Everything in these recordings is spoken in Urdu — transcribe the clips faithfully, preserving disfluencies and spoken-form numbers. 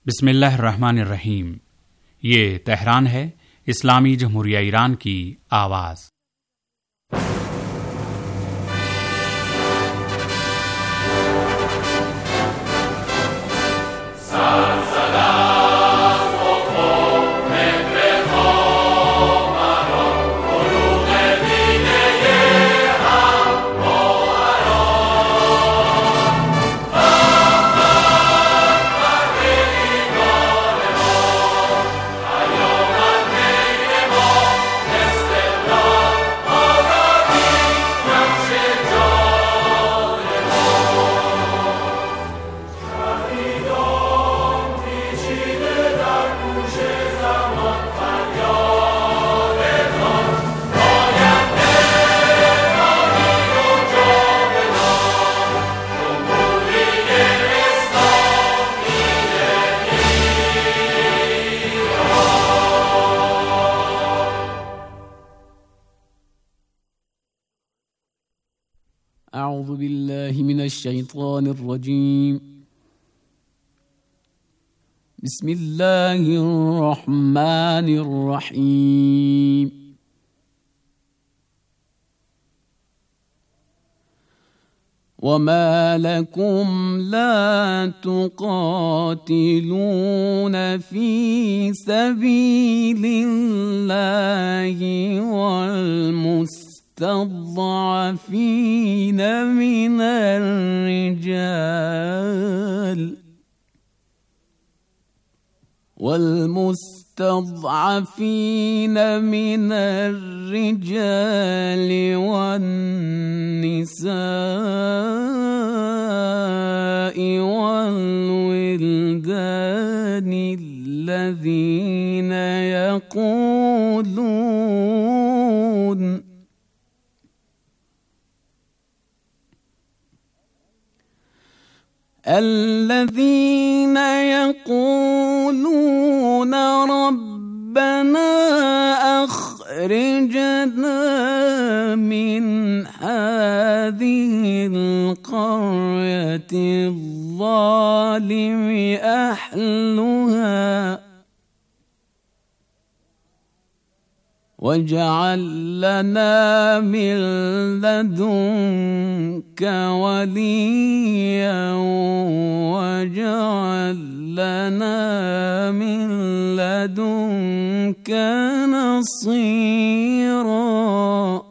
बिस्मिल्लाहिर्रहमानिर्रहीम। ये तेहरान है, इस्लामी जमहूरिया ईरान की आवाज़। أعوذ بالله من الشيطان الرجيم. بسم الله الرحمن الرحيم. وما لكم لا تقاتلون في سبيل الله والمسلمين المستضعفين من الرجال والمستضعفين من الرجال والنساء والولدان الذين يقولون الذين يقولون ربنا أخرجنا من هذه القرية الظالم أهلها واجعل لنا من لدنك وليا واجعل لنا من لدنك نصيرا.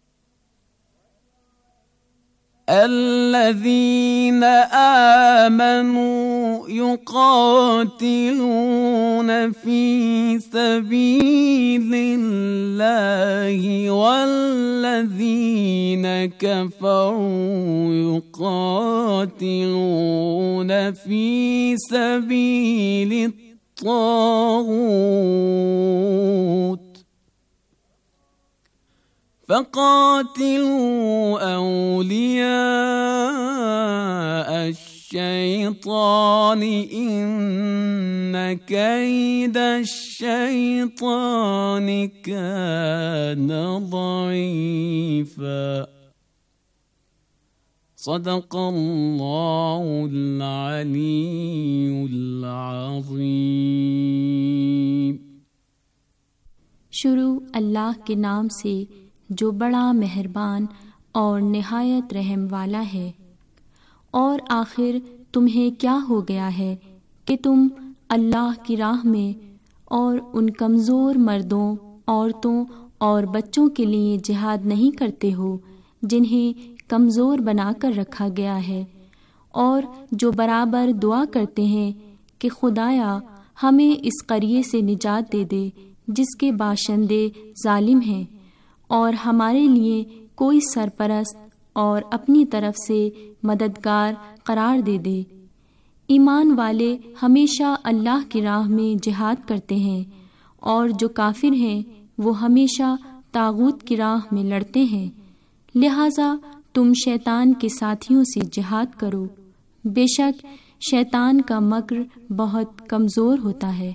الذين آمنوا يقاتلون في سبيل الله والذين كفروا يقاتلون في سبيل الطاغوت فقاتلوا أولياء الشيطان إن كيد الشيطان كان ضعيفا. صدق الله العلي العظيم. शुरू अल्लाह के नाम से जो बड़ा मेहरबान और निहायत रहम वाला है। और आखिर तुम्हें क्या हो गया है कि तुम अल्लाह की राह में और उन कमज़ोर मर्दों, औरतों और बच्चों के लिए जिहाद नहीं करते हो जिन्हें कमज़ोर बनाकर रखा गया है, और जो बराबर दुआ करते हैं कि खुदाया हमें इस क़रिये से निजात दे दे जिसके बाशिंदे जालिम हैं, और हमारे लिए कोई सरपरस्त और अपनी तरफ से मददगार करार दे दे। ईमान वाले हमेशा अल्लाह की राह में जिहाद करते हैं, और जो काफिर हैं वो हमेशा तागूत की राह में लड़ते हैं। लिहाजा तुम शैतान के साथियों से जिहाद करो, बेशक शैतान का मक्र बहुत कमज़ोर होता है।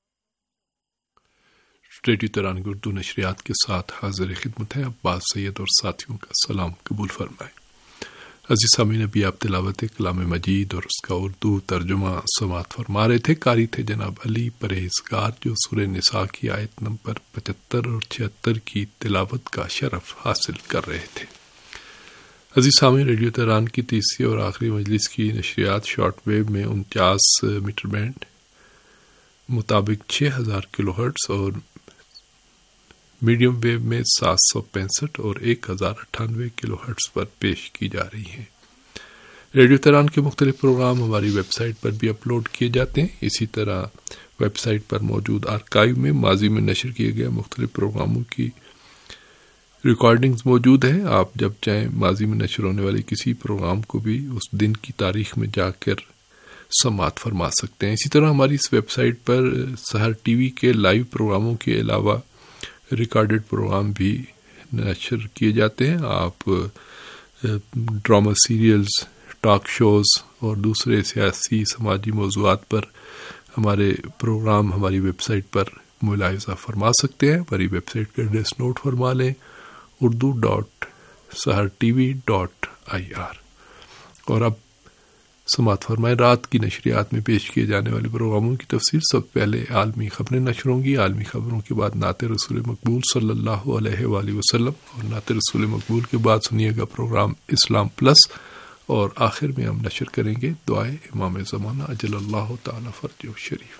रेडियो तेहरान की उर्दू नशरियात के साथ हाजिर खिदमत है। अब्बास सैयद और साथियों का सलाम कबूल फरमाएं। عزیز سامعین، ابھی آپ تلاوت کلام مجید اور اس کا اردو ترجمہ سماعت فرما رہے تھے. قاری تھے جناب علی پرہیزگار، جو سورہ نساء کی آیت نمبر پچہتر اور چھہتر کی تلاوت کا شرف حاصل کر رہے تھے. عزیز سامعین، ریڈیو تہران کی تیسری اور آخری مجلس کی نشریات شارٹ ویو میں انچاس میٹر بینڈ مطابق چھ ہزار کلو ہرٹز اور میڈیم ویو میں سات سو پینسٹھ اور ایک ہزار اٹھانوے کلو ہرٹز پر پیش کی جا رہی ہیں. ریڈیو تہران کے مختلف پروگرام ہماری ویب سائٹ پر بھی اپلوڈ کیے جاتے ہیں. اسی طرح ویب سائٹ پر موجود آرکائیو میں ماضی میں نشر کیے گئے مختلف پروگراموں کی ریکارڈنگز موجود ہیں. آپ جب چاہیں ماضی میں نشر ہونے والے کسی پروگرام کو بھی اس دن کی تاریخ میں جا کر سماعت فرما سکتے ہیں. اسی طرح ہماری اس ویب سائٹ پر سحر ٹی وی کے لائیو پروگراموں کے علاوہ ریکارڈڈ پروگرام بھی نشر کیے جاتے ہیں. آپ ڈرامہ سیریلز، ٹاک شوز اور دوسرے سیاسی سماجی موضوعات پر ہمارے پروگرام ہماری ویب سائٹ پر ملاحظہ فرما سکتے ہیں. ہماری ویب سائٹ کا ایڈریس نوٹ فرما لیں: Urdu dot Sahar T V dot I R. اور اب سماعت فرمائے رات کی نشریات میں پیش کیے جانے والے پروگراموں کی تفصیل. سب پہلے عالمی خبریں نشر ہوں گی. عالمی خبروں کے بعد نعت رسول مقبول صلی اللہ علیہ وآلہ وسلم، اور نعت رسول مقبول کے بعد سنیے گا پروگرام اسلام پلس، اور آخر میں ہم نشر کریں گے دعائے امام زمانہ اجل اللہ تعالی فرجہ شریف.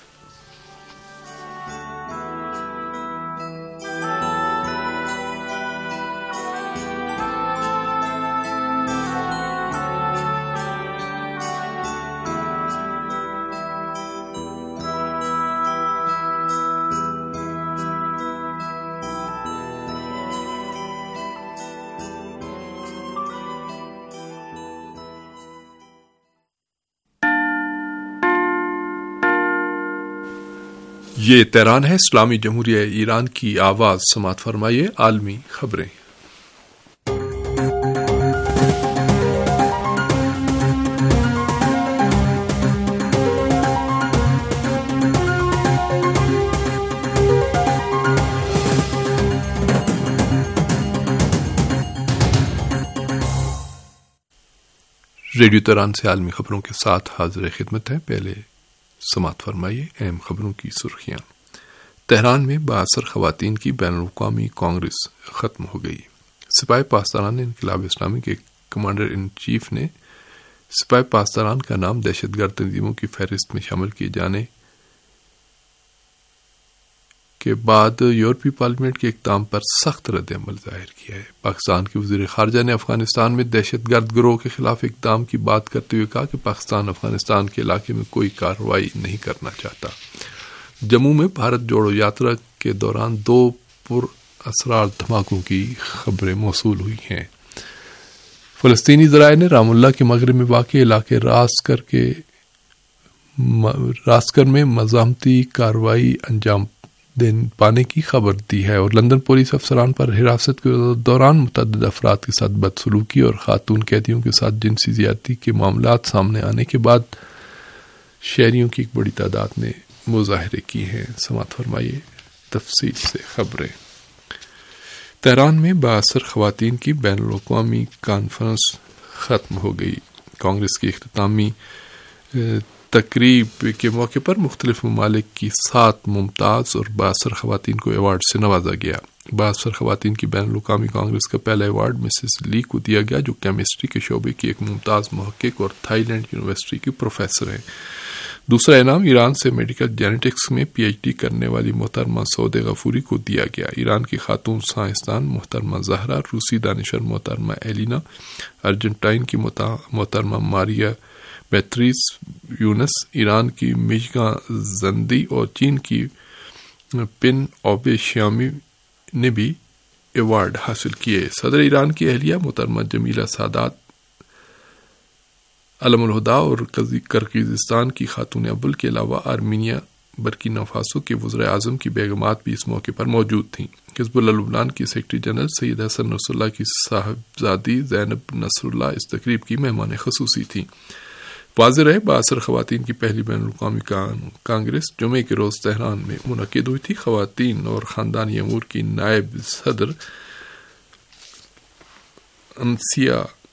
یہ تہران ہے، اسلامی جمہوریہ ایران کی آواز. سماعت فرمائیے عالمی خبریں. ریڈیو تہران سے عالمی خبروں کے ساتھ حاضر خدمت ہے. پہلے سماعت فرمائیے اہم خبروں کی سرخیاں. تہران میں بااثر خواتین کی بین الاقوامی کانگریس ختم ہو گئی. سپاہی پاسداران انقلاب اسلامی کے کمانڈر ان چیف نے سپاہی پاسداران کا نام دہشت گرد تنظیموں کی فہرست میں شامل کیے جانے کے بعد یورپی پارلیمنٹ کے اقدام پر سخت رد عمل ظاہر کیا ہے. پاکستان کے وزیر خارجہ نے افغانستان میں دہشت گرد گروہ کے خلاف اقدام کی بات کرتے ہوئے کہا کہ پاکستان افغانستان کے علاقے میں کوئی کارروائی نہیں کرنا چاہتا. جموں میں بھارت جوڑو یاترا کے دوران دو پر اسرار دھماکوں کی خبریں موصول ہوئی ہیں. فلسطینی ذرائع نے رام اللہ کے مغرب میں واقع علاقے راسکر کے راسکر میں مزاحمتی کارروائی انجام دین پانے کی خبر دی ہے، اور لندن پولیس افسران پر حراست کے دوران متعدد افراد کے ساتھ بدسلوکی اور خاتون قیدیوں کے ساتھ جنسی زیادتی کے معاملات سامنے آنے کے بعد شہریوں کی ایک بڑی تعداد نے مظاہرے کی ہیں. سماعت فرمائیے تفصیل سے خبریں. تہران میں بااثر خواتین کی بین الاقوامی کانفرنس ختم ہو گئی. کانگریس کی اختتامی تقریب کے موقع پر مختلف ممالک کی سات ممتاز اور بااثر خواتین کو ایوارڈ سے نوازا گیا. بااثر خواتین کی بین الاقوامی کانگریس کا پہلا ایوارڈ مسز لی کو دیا گیا، جو کیمسٹری کے شعبے کی ایک ممتاز محقق اور تھائی لینڈ یونیورسٹی کی پروفیسر ہیں. دوسرا انعام ایران سے میڈیکل جینیٹکس میں پی ایچ ڈی کرنے والی محترمہ سعودہ غفوری کو دیا گیا. ایران کی خاتون سائنسدان محترمہ زہرا، روسی دانشور محترمہ ایلینا، ارجنٹائن کی محترمہ ماریا بیتریس یونس، ایران کی میشگا زندی اور چین کی پن اوبے شیامی نے بھی ایوارڈ حاصل کیے. صدر ایران کی اہلیہ محترمہ جمیلہ سادات، علم الہدا اور کرغیزستان کی خاتون ابل کے علاوہ آرمینیا، برکینا فاسو کے وزراء اعظم کی بیگمات بھی اس موقع پر موجود تھیں. حزب اللہ لبنان کی سیکرٹری جنرل سید حسن نصر اللہ کی صاحبزادی زینب نصر اللہ اس تقریب کی مہمان خصوصی تھیں. واضح رہے بااثر خواتین کی پہلی بین الاقوامی کانگریس جمعے کے روز تہران میں منعقد ہوئی تھی. خواتین اور خاندانی امور کی نائب صدر انسیا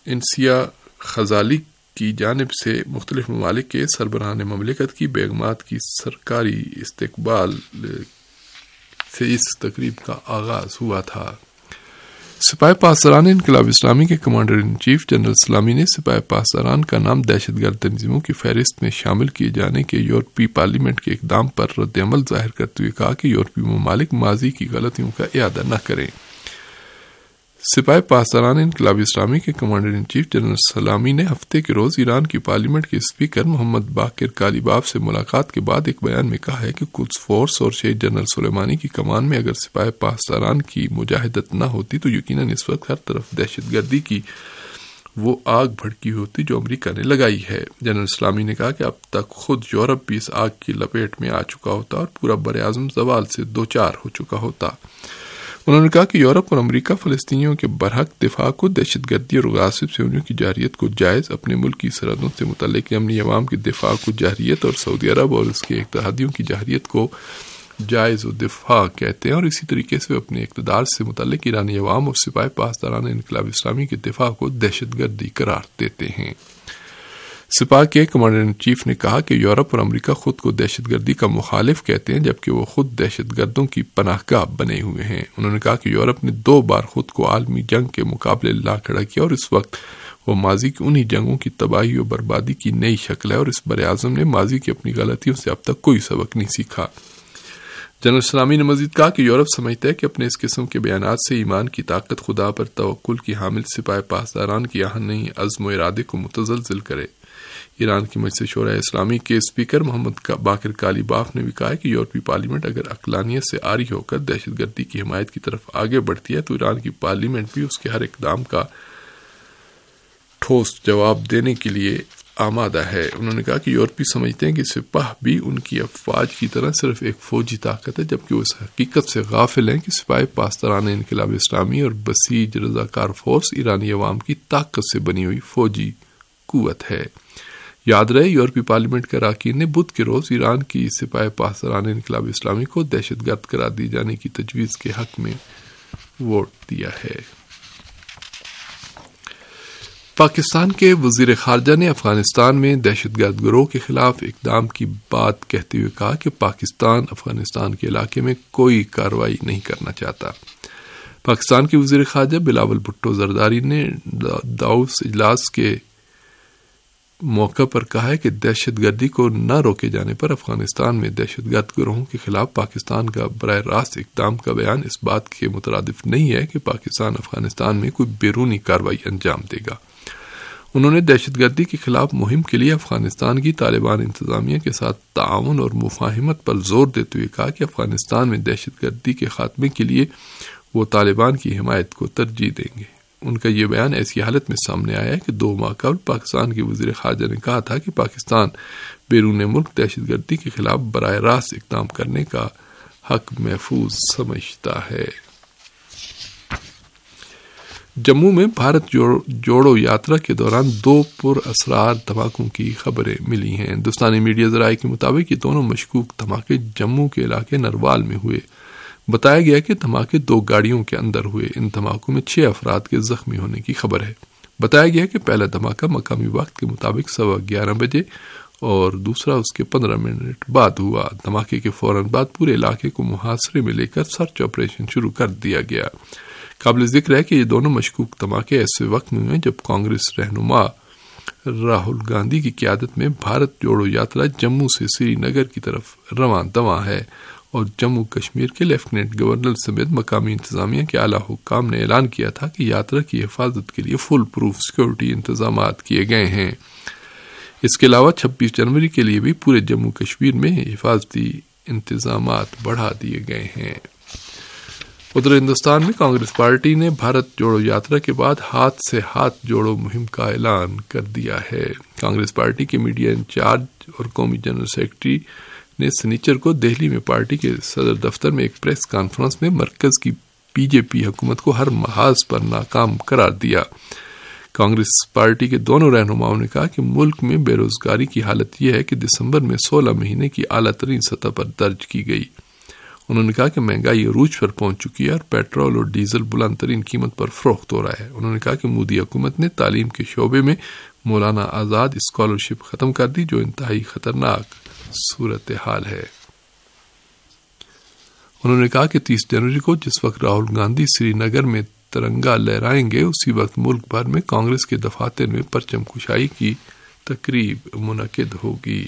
انسیا خزالی کی جانب سے مختلف ممالک کے سربراہان مملکت کی بیگمات کی سرکاری استقبال سے اس تقریب کا آغاز ہوا تھا۔ سپاہ پاسداران انقلاب اسلامی کے کمانڈر ان چیف جنرل سلامی نے سپاہ پاسداران کا نام دہشت گرد تنظیموں کی فہرست میں شامل کیے جانے کے یورپی پارلیمنٹ کے اقدام پر رد عمل ظاہر کرتے ہوئے کہا کہ یورپی ممالک ماضی کی غلطیوں کا اعادہ نہ کریں۔ سپاہ پاسداران انقلاب اسلامی کے کمانڈر ان چیف جنرل سلامی نے ہفتے کے روز ایران کی پارلیمنٹ کے اسپیکر محمد باقر کالیباف سے ملاقات کے بعد ایک بیان میں کہا ہے کہ قدس فورس اور شہید جنرل سلیمانی کی کمان میں اگر سپاہ پاسداران کی مجاہدت نہ ہوتی تو یقیناً اس وقت ہر طرف دہشت گردی کی وہ آگ بھڑکی ہوتی جو امریکہ نے لگائی ہے۔ جنرل سلامی نے کہا کہ اب تک خود یورپ بھی اس آگ کی لپیٹ میں آ چکا ہوتا اور پورا براعظم زوال سے دوچار ہو چکا ہوتا۔ انہوں نے کہا کہ یورپ اور امریکہ فلسطینیوں کے برحق دفاع کو، دہشت گردی اور غاصب سے انہوں کی جارحیت کو جائز، اپنے ملک کی سرحدوں سے متعلق امنی عوام کے دفاع کو جارحیت اور سعودی عرب اور اس کے اتحادیوں کی جارحیت کو جائز و دفاع کہتے ہیں، اور اسی طریقے سے وہ اپنے اقتدار سے متعلق ایرانی عوام اور سپاہ پاسداران انقلاب اسلامی کے دفاع کو دہشت گردی قرار دیتے ہیں۔ سپاہ کے کمانڈر ان چیف نے کہا کہ یورپ اور امریکہ خود کو دہشت گردی کا مخالف کہتے ہیں جبکہ وہ خود دہشت گردوں کی پناہ گاہ بنے ہوئے ہیں۔ انہوں نے کہا کہ یورپ نے دو بار خود کو عالمی جنگ کے مقابلے لا کھڑا کیا اور اس وقت وہ ماضی کی انہی جنگوں کی تباہی و بربادی کی نئی شکل ہے، اور اس براعظم نے ماضی کی اپنی غلطیوں سے اب تک کوئی سبق نہیں سیکھا۔ جنرل سلامی نے مزید کہا کہ یورپ سمجھتا ہے کہ اپنے اس قسم کے بیانات سے ایمان کی طاقت، خدا پر توکل کی حامل سپاہ پاسداران کی آہنی عزم و ارادے کو متزلزل کرے۔ ایران کی مجلس شورائے اسلامی کے اسپیکر محمد باقر کالیباف نے بھی کہا ہے کہ یورپی پارلیمنٹ اگر عقلانیت سے عاری ہو کر دہشت گردی کی حمایت کی طرف آگے بڑھتی ہے تو ایران کی پارلیمنٹ بھی اس کے ہر اقدام کا ٹھوس جواب دینے کے لیے آمادہ ہے۔ انہوں نے کہا کہ یورپی سمجھتے ہیں کہ سپاہ بھی ان کی افواج کی طرح صرف ایک فوجی طاقت ہے، جبکہ وہ اس حقیقت سے غافل ہیں کہ سپاہ پاسداران انقلاب اسلامی اور بسیج رضاکار فورس ایرانی عوام کی طاقت سے بنی ہوئی فوجی قوت ہے۔ یاد رہے یورپی پارلیمنٹ کے اراکین نے بدھ کے روز ایران کی سپاہ پاسداران انقلاب اسلامی کو دہشت گرد قرار دی جانے کی تجویز کے حق میں ووٹ دیا ہے۔ پاکستان کے وزیر خارجہ نے افغانستان میں دہشت گرد گروہ کے خلاف اقدام کی بات کہتے ہوئے کہا کہ پاکستان افغانستان کے علاقے میں کوئی کارروائی نہیں کرنا چاہتا۔ پاکستان کے وزیر خارجہ بلاول بھٹو زرداری نے داووس اجلاس کے موقع پر کہا ہے کہ دہشت گردی کو نہ روکے جانے پر افغانستان میں دہشت گرد گروہوں کے خلاف پاکستان کا براہ راست اقدام کا بیان اس بات کے مترادف نہیں ہے کہ پاکستان افغانستان میں کوئی بیرونی کارروائی انجام دے گا۔ انہوں نے دہشت گردی کے خلاف مہم کے لیے افغانستان کی طالبان انتظامیہ کے ساتھ تعاون اور مفاہمت پر زور دیتے ہوئے کہا کہ افغانستان میں دہشت گردی کے خاتمے کے لیے وہ طالبان کی حمایت کو ترجیح دیں گے۔ ان کا یہ بیان ایسی حالت میں سامنے آیا ہے کہ دو ماہ قبل پاکستان کے وزیر خارجہ نے کہا تھا کہ پاکستان بیرون ملک دہشت گردی کے خلاف براہ راست اقدام کرنے کا حق محفوظ سمجھتا ہے۔ جموں میں بھارت جوڑو یاترا کے دوران دو پر اسرار دھماکوں کی خبریں ملی ہیں۔ ہندوستانی میڈیا ذرائع کے مطابق یہ دونوں مشکوک دھماکے جموں کے علاقے نروال میں ہوئے۔ بتایا گیا کہ دھماکے دو گاڑیوں کے اندر ہوئے۔ ان دھماکوں میں چھ افراد کے زخمی ہونے کی خبر ہے۔ بتایا گیا کہ پہلا دھماکہ مقامی وقت کے مطابق سوا گیارہ بجے اور دوسرا اس کے پندرہ منٹ بعد ہوا۔ دھماکے کے فوراً بعد پورے علاقے کو محاصرے میں لے کر سرچ آپریشن شروع کر دیا گیا۔ قابل ذکر ہے کہ یہ دونوں مشکوک دھماکے ایسے وقت میں ہوئے جب کانگریس رہنما راہل گاندھی کی قیادت میں بھارت جوڑو یاترا جموں سے سری نگر کی طرف رواں دواں ہے، اور جموں کشمیر کے لیفٹیننٹ گورنر سمیت مقامی انتظامیہ کے اعلیٰ حکام نے اعلان کیا تھا کہ یاترا کی حفاظت کے لیے فل پروف سیکورٹی انتظامات کیے گئے ہیں۔ اس کے علاوہ چھبیس جنوری کے لیے بھی پورے جموں کشمیر میں حفاظتی انتظامات بڑھا دیے گئے ہیں۔ ادھر ہندوستان میں کانگریس پارٹی نے بھارت جوڑو یاترا کے بعد ہاتھ سے ہاتھ جوڑو مہم کا اعلان کر دیا ہے۔ کانگریس پارٹی کے میڈیا انچارج اور قومی جنرل سیکرٹری نے سنیچر کو دہلی میں پارٹی کے صدر دفتر میں ایک پریس کانفرنس میں مرکز کی بی جے پی حکومت کو ہر محاذ پر ناکام قرار دیا۔ کانگریس پارٹی کے دونوں رہنماؤں نے کہا کہ ملک میں بے روزگاری کی حالت یہ ہے کہ دسمبر میں سولہ مہینے کی اعلیٰ ترین سطح پر درج کی گئی۔ انہوں نے کہا کہ مہنگائی عروج پر پہنچ چکی ہے اور پیٹرول اور ڈیزل بلند ترین قیمت پر فروخت ہو رہا ہے۔ انہوں نے کہا کہ مودی حکومت نے تعلیم کے شعبے میں مولانا آزاد اسکالرشپ ختم کر دی، جو انتہائی خطرناک صورتحال ہے۔ انہوں نے کہا کہ تیس جنوری کو جس وقت راہل گاندھی سری نگر میں ترنگا لہرائیں گے، اسی وقت ملک بھر میں کانگریس کے دفاتر میں پرچم کشائی کی تقریب منعقد ہوگی۔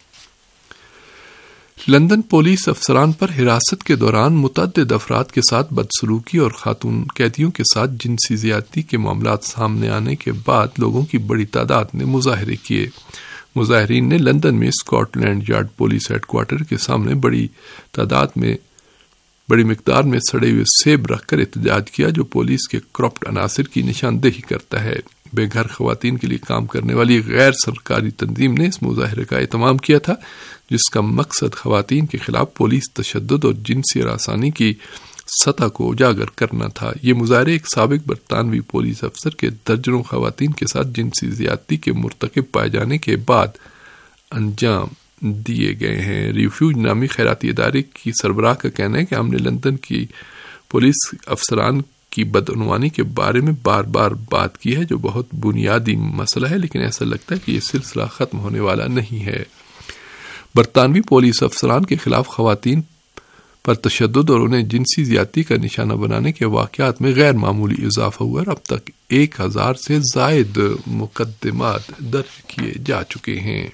لندن پولیس افسران پر حراست کے دوران متعدد افراد کے ساتھ بدسلوکی اور خاتون قیدیوں کے ساتھ جنسی زیادتی کے معاملات سامنے آنے کے بعد لوگوں کی بڑی تعداد نے مظاہرے کیے۔ مظاہرین نے لندن میں Scotland Yard police headquarter کے سامنے بڑی تعداد میں بڑی مقدار میں سڑے ہوئے سیب رکھ کر احتجاج کیا، جو پولیس کے کرپٹ عناصر کی نشاندہی کرتا ہے۔ بے گھر خواتین کے لیے کام کرنے والی غیر سرکاری تنظیم نے اس مظاہرے کا اہتمام کیا تھا، جس کا مقصد خواتین کے خلاف پولیس تشدد اور جنسی ہراسانی کی سطح کو اجاگر کرنا تھا۔ یہ مظاہرے ایک سابق برطانوی پولیس افسر کے درجنوں خواتین کے ساتھ جنسی زیادتی کے مرتکب پائے جانے کے بعد انجام دیے گئے ہیں۔ ریفیوج نامی خیراتی ادارے کی سربراہ کا کہنا ہے کہ ہم نے لندن کی پولیس افسران کی بدعنوانی کے بارے میں بار بار بات کی ہے، جو بہت بنیادی مسئلہ ہے، لیکن ایسا لگتا ہے کہ یہ سلسلہ ختم ہونے والا نہیں ہے۔ برطانوی پولیس افسران کے خلاف خواتین پر تشدد اور انہیں جنسی زیادتی کا نشانہ بنانے کے واقعات میں غیر معمولی اضافہ ہوا اور اب تک ایک ہزار سے زائد مقدمات درج کیے جا چکے ہیں۔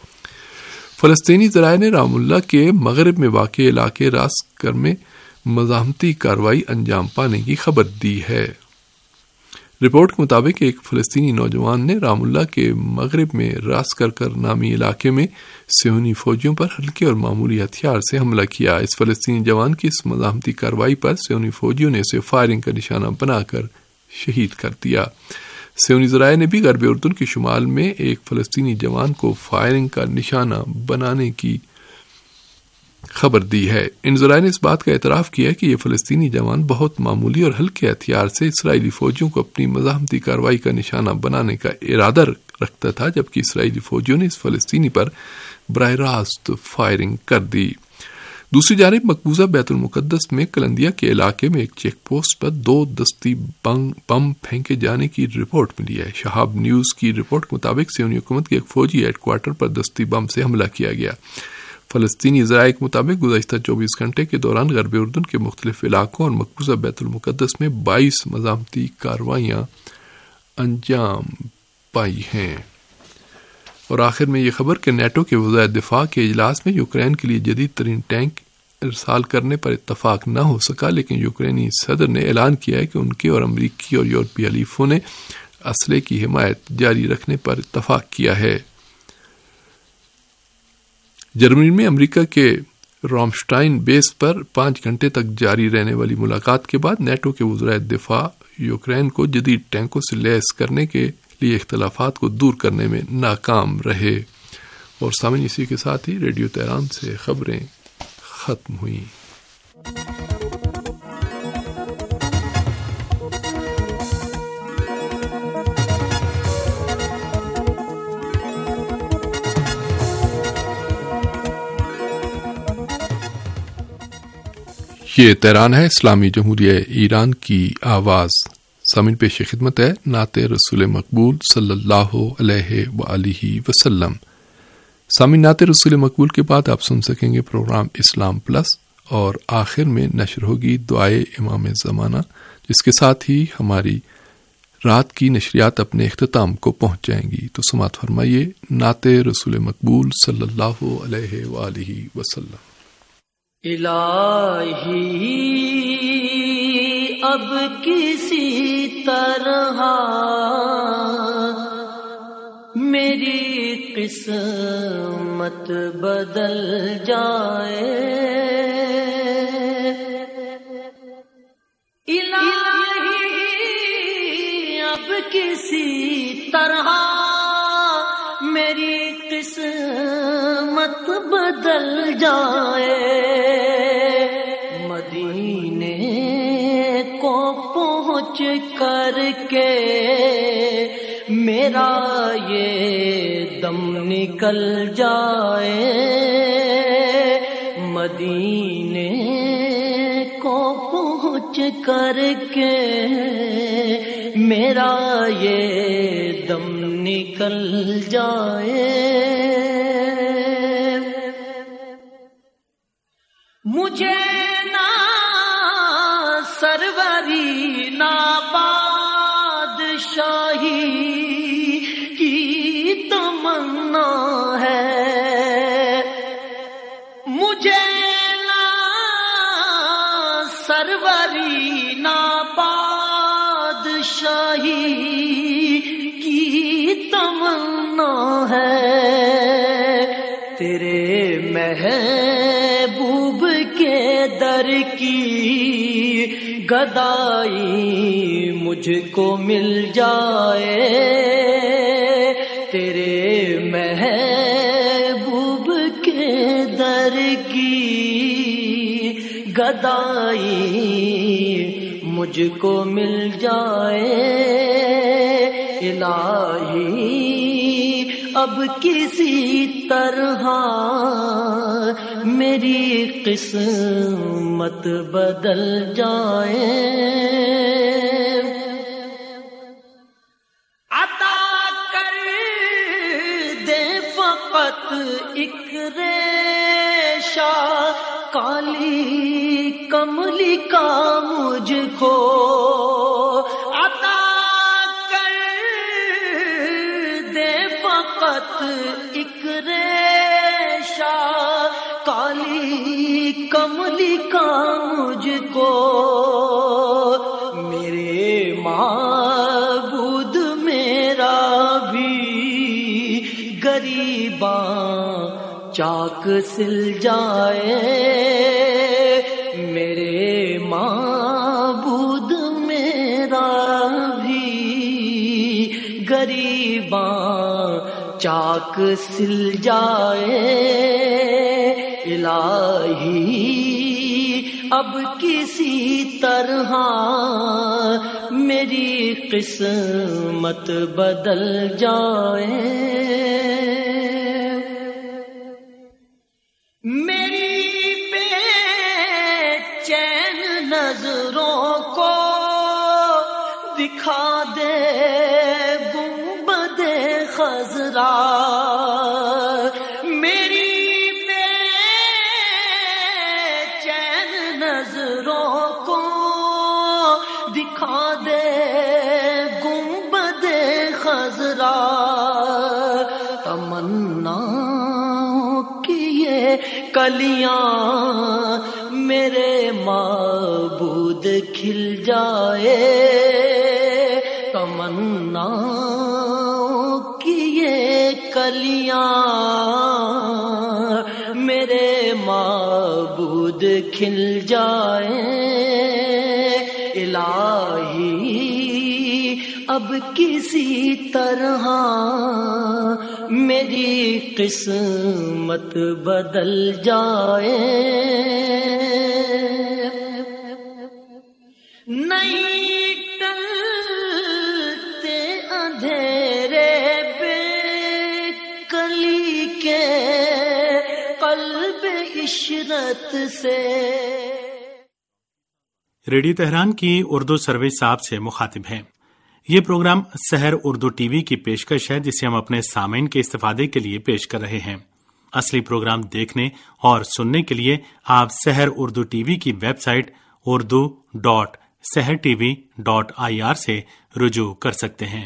فلسطینی ذرائع نے رام اللہ کے مغرب میں واقع علاقے راسکر میں مزاحمتی کارروائی انجام پانے کی خبر دی ہے۔ رپورٹ کے مطابق ایک فلسطینی نوجوان نے رام اللہ کے مغرب میں راسکر نامی علاقے میں صہیونی فوجیوں پر ہلکے اور معمولی ہتھیار سے حملہ کیا۔ اس فلسطینی جوان کی اس مزاحمتی کارروائی پر صہیونی فوجیوں نے اسے فائرنگ کا نشانہ بنا کر شہید کر دیا۔ صہیونی ذرائع نے بھی غرب اردن کے شمال میں ایک فلسطینی جوان کو فائرنگ کا نشانہ بنانے کی خبر دی ہے۔ ان ذرائع نے اس بات کا اعتراف کیا کہ یہ فلسطینی جوان بہت معمولی اور ہلکے ہتھیار سے اسرائیلی فوجیوں کو اپنی مزاحمتی کارروائی کا نشانہ بنانے کا ارادہ رکھتا تھا، جبکہ اسرائیلی فوجیوں نے اس فلسطینی پر براہ راست فائرنگ کر دی۔ دوسری جانب مقبوضہ بیت المقدس میں کلندیا کے علاقے میں ایک چیک پوسٹ پر دو دستی بم پھینکے جانے کی رپورٹ ملی ہے۔ شہاب نیوز کی رپورٹ کے مطابق صہیونی حکومت کے ایک فوجی ہیڈ کوارٹر پر دستی بم سے حملہ کیا گیا۔ فلسطینی ذرائع کے مطابق گزشتہ چوبیس گھنٹے کے دوران غرب اردن کے مختلف علاقوں اور مقبوضہ بیت المقدس میں بائیس مزاحمتی کارروائیاں انجام پائی ہیں۔ اور آخر میں یہ خبر کہ نیٹو کے وزراء دفاع کے اجلاس میں یوکرین کے لیے جدید ترین ٹینک ارسال کرنے پر اتفاق نہ ہو سکا، لیکن یوکرینی صدر نے اعلان کیا ہے کہ ان کے اور امریکی اور یورپی حلیفوں نے اسلحے کی حمایت جاری رکھنے پر اتفاق کیا ہے۔ جرمنی میں امریکا کے رامشٹائن بیس پر پانچ گھنٹے تک جاری رہنے والی ملاقات کے بعد نیٹو کے وزراء دفاع یوکرین کو جدید ٹینکوں سے لیس کرنے کے لیے اختلافات کو دور کرنے میں ناکام رہے۔ اور سامعین، اسی کے ساتھ ہی ریڈیو تہران سے خبریں ختم ہوئیں۔ یہ تہران ہے، اسلامی جمہوریہ ایران کی آواز۔ سامعین، پیش خدمت ہے نعت رسول مقبول صلی اللہ علیہ وآلہ وسلم۔ سامعین، نعت رسول مقبول کے بعد آپ سن سکیں گے پروگرام اسلام پلس، اور آخر میں نشر ہوگی دعائے امام زمانہ، جس کے ساتھ ہی ہماری رات کی نشریات اپنے اختتام کو پہنچ جائیں گی۔ تو سماعت فرمائیے نعت رسول مقبول صلی اللہ علیہ وآلہ وسلم۔ الہی اب کسی طرح میری قسمت بدل جائے، الہی اب کسی طرح میری قسمت بدل جائے، مدینے کو پہنچ کر کے میرا یہ دم نکل جائے، مدینے کر کے میرا یہ دم نکل جائے، مجھے نہ سروری نہ بادشاہی کی تمنا ہے، مجھے نہ سروری نہ بادشاہی کی تمنا ہے، تیرے محبوب کے در کی گدائی مجھ کو مل جائے، تیرے محبوب کے در کی گدائی مجھ کو مل جائے، الہی اب کسی طرح میری قسمت بدل جائے، عطا کر دے فقط ایک ریشہ کالی کملی کا مجھ کو، عطا ایک ریشہ کالی کملی کا مجھ کو، میرے معبود میرا بھی غریباں چاک سل جائے، میرے معبود میرا بھی غریباں چاک سل جائے، الہی اب کسی طرح میری قسمت بدل جائے، میری بے چین نظروں کو دکھا دے گنبد خضرا، میری بے چین نظروں کو دکھا دے گنبد خضرا، تمنا کی یہ کلیاں میرے معبود کھل جائے، تمنا کی یہ کلیاں میرے معبود کھل جائے، الہی اب کسی طرح میری قسمت بدل جائے، نہیں ٹلتے اندھیرے بے کلی کے قلب عشرت سے۔ ریڈیو تہران کی اردو سروس آپ سے مخاطب ہیں۔ یہ programme Sahar Urdu T V کی پیشکش ہے، جسے ہم اپنے سامعین کے استفادے کے لیے پیش کر رہے ہیں۔ اصلی پروگرام دیکھنے اور سننے کے لیے آپ سحر اردو ٹی وی کی website Urdu dot Sahar T V dot I R سے رجوع کر سکتے ہیں۔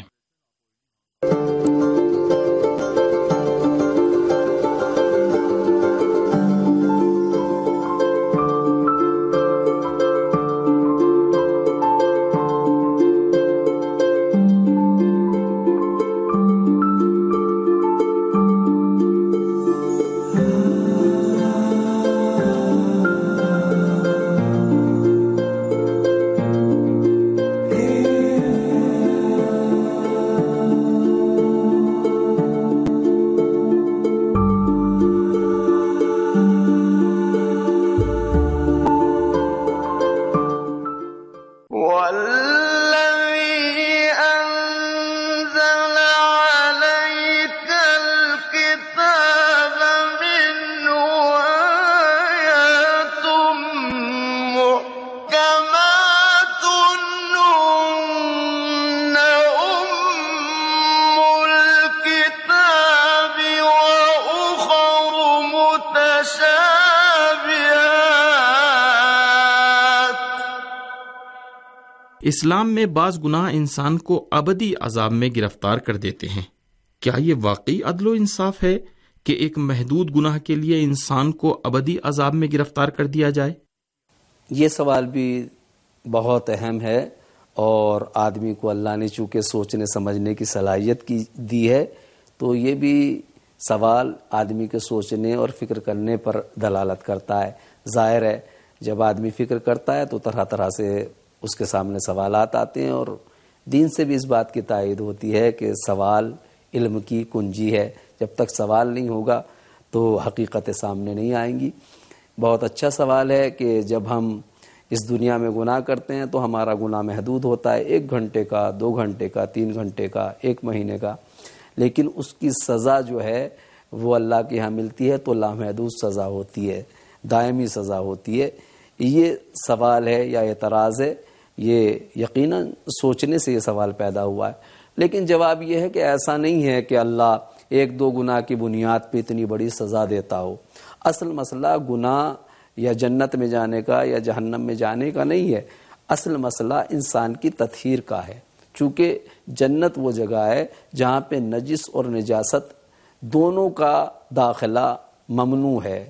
اسلام میں بعض گناہ انسان کو ابدی عذاب میں گرفتار کر دیتے ہیں۔ کیا یہ واقعی عدل و انصاف ہے کہ ایک محدود گناہ کے لیے انسان کو ابدی عذاب میں گرفتار کر دیا جائے؟ یہ سوال بھی بہت اہم ہے، اور آدمی کو اللہ نے چونکہ سوچنے سمجھنے کی صلاحیت کی دی ہے، تو یہ بھی سوال آدمی کے سوچنے اور فکر کرنے پر دلالت کرتا ہے۔ ظاہر ہے جب آدمی فکر کرتا ہے تو طرح طرح سے اس کے سامنے سوالات آتے ہیں، اور دین سے بھی اس بات کی تائید ہوتی ہے کہ سوال علم کی کنجی ہے۔ جب تک سوال نہیں ہوگا تو حقیقتیں سامنے نہیں آئیں گی۔ بہت اچھا سوال ہے کہ جب ہم اس دنیا میں گناہ کرتے ہیں تو ہمارا گناہ محدود ہوتا ہے، ایک گھنٹے کا، دو گھنٹے کا، تین گھنٹے کا، ایک مہینے کا، لیکن اس کی سزا جو ہے وہ اللہ کے ہاں ملتی ہے تو لامحدود سزا ہوتی ہے، دائمی سزا ہوتی ہے۔ یہ سوال ہے یا اعتراض ہے، یہ یقیناً سوچنے سے یہ سوال پیدا ہوا ہے، لیکن جواب یہ ہے کہ ایسا نہیں ہے کہ اللہ ایک دو گناہ کی بنیاد پہ اتنی بڑی سزا دیتا ہو۔ اصل مسئلہ گناہ یا جنت میں جانے کا یا جہنم میں جانے کا نہیں ہے، اصل مسئلہ انسان کی تطہیر کا ہے، چونکہ جنت وہ جگہ ہے جہاں پہ نجس اور نجاست دونوں کا داخلہ ممنوع ہے۔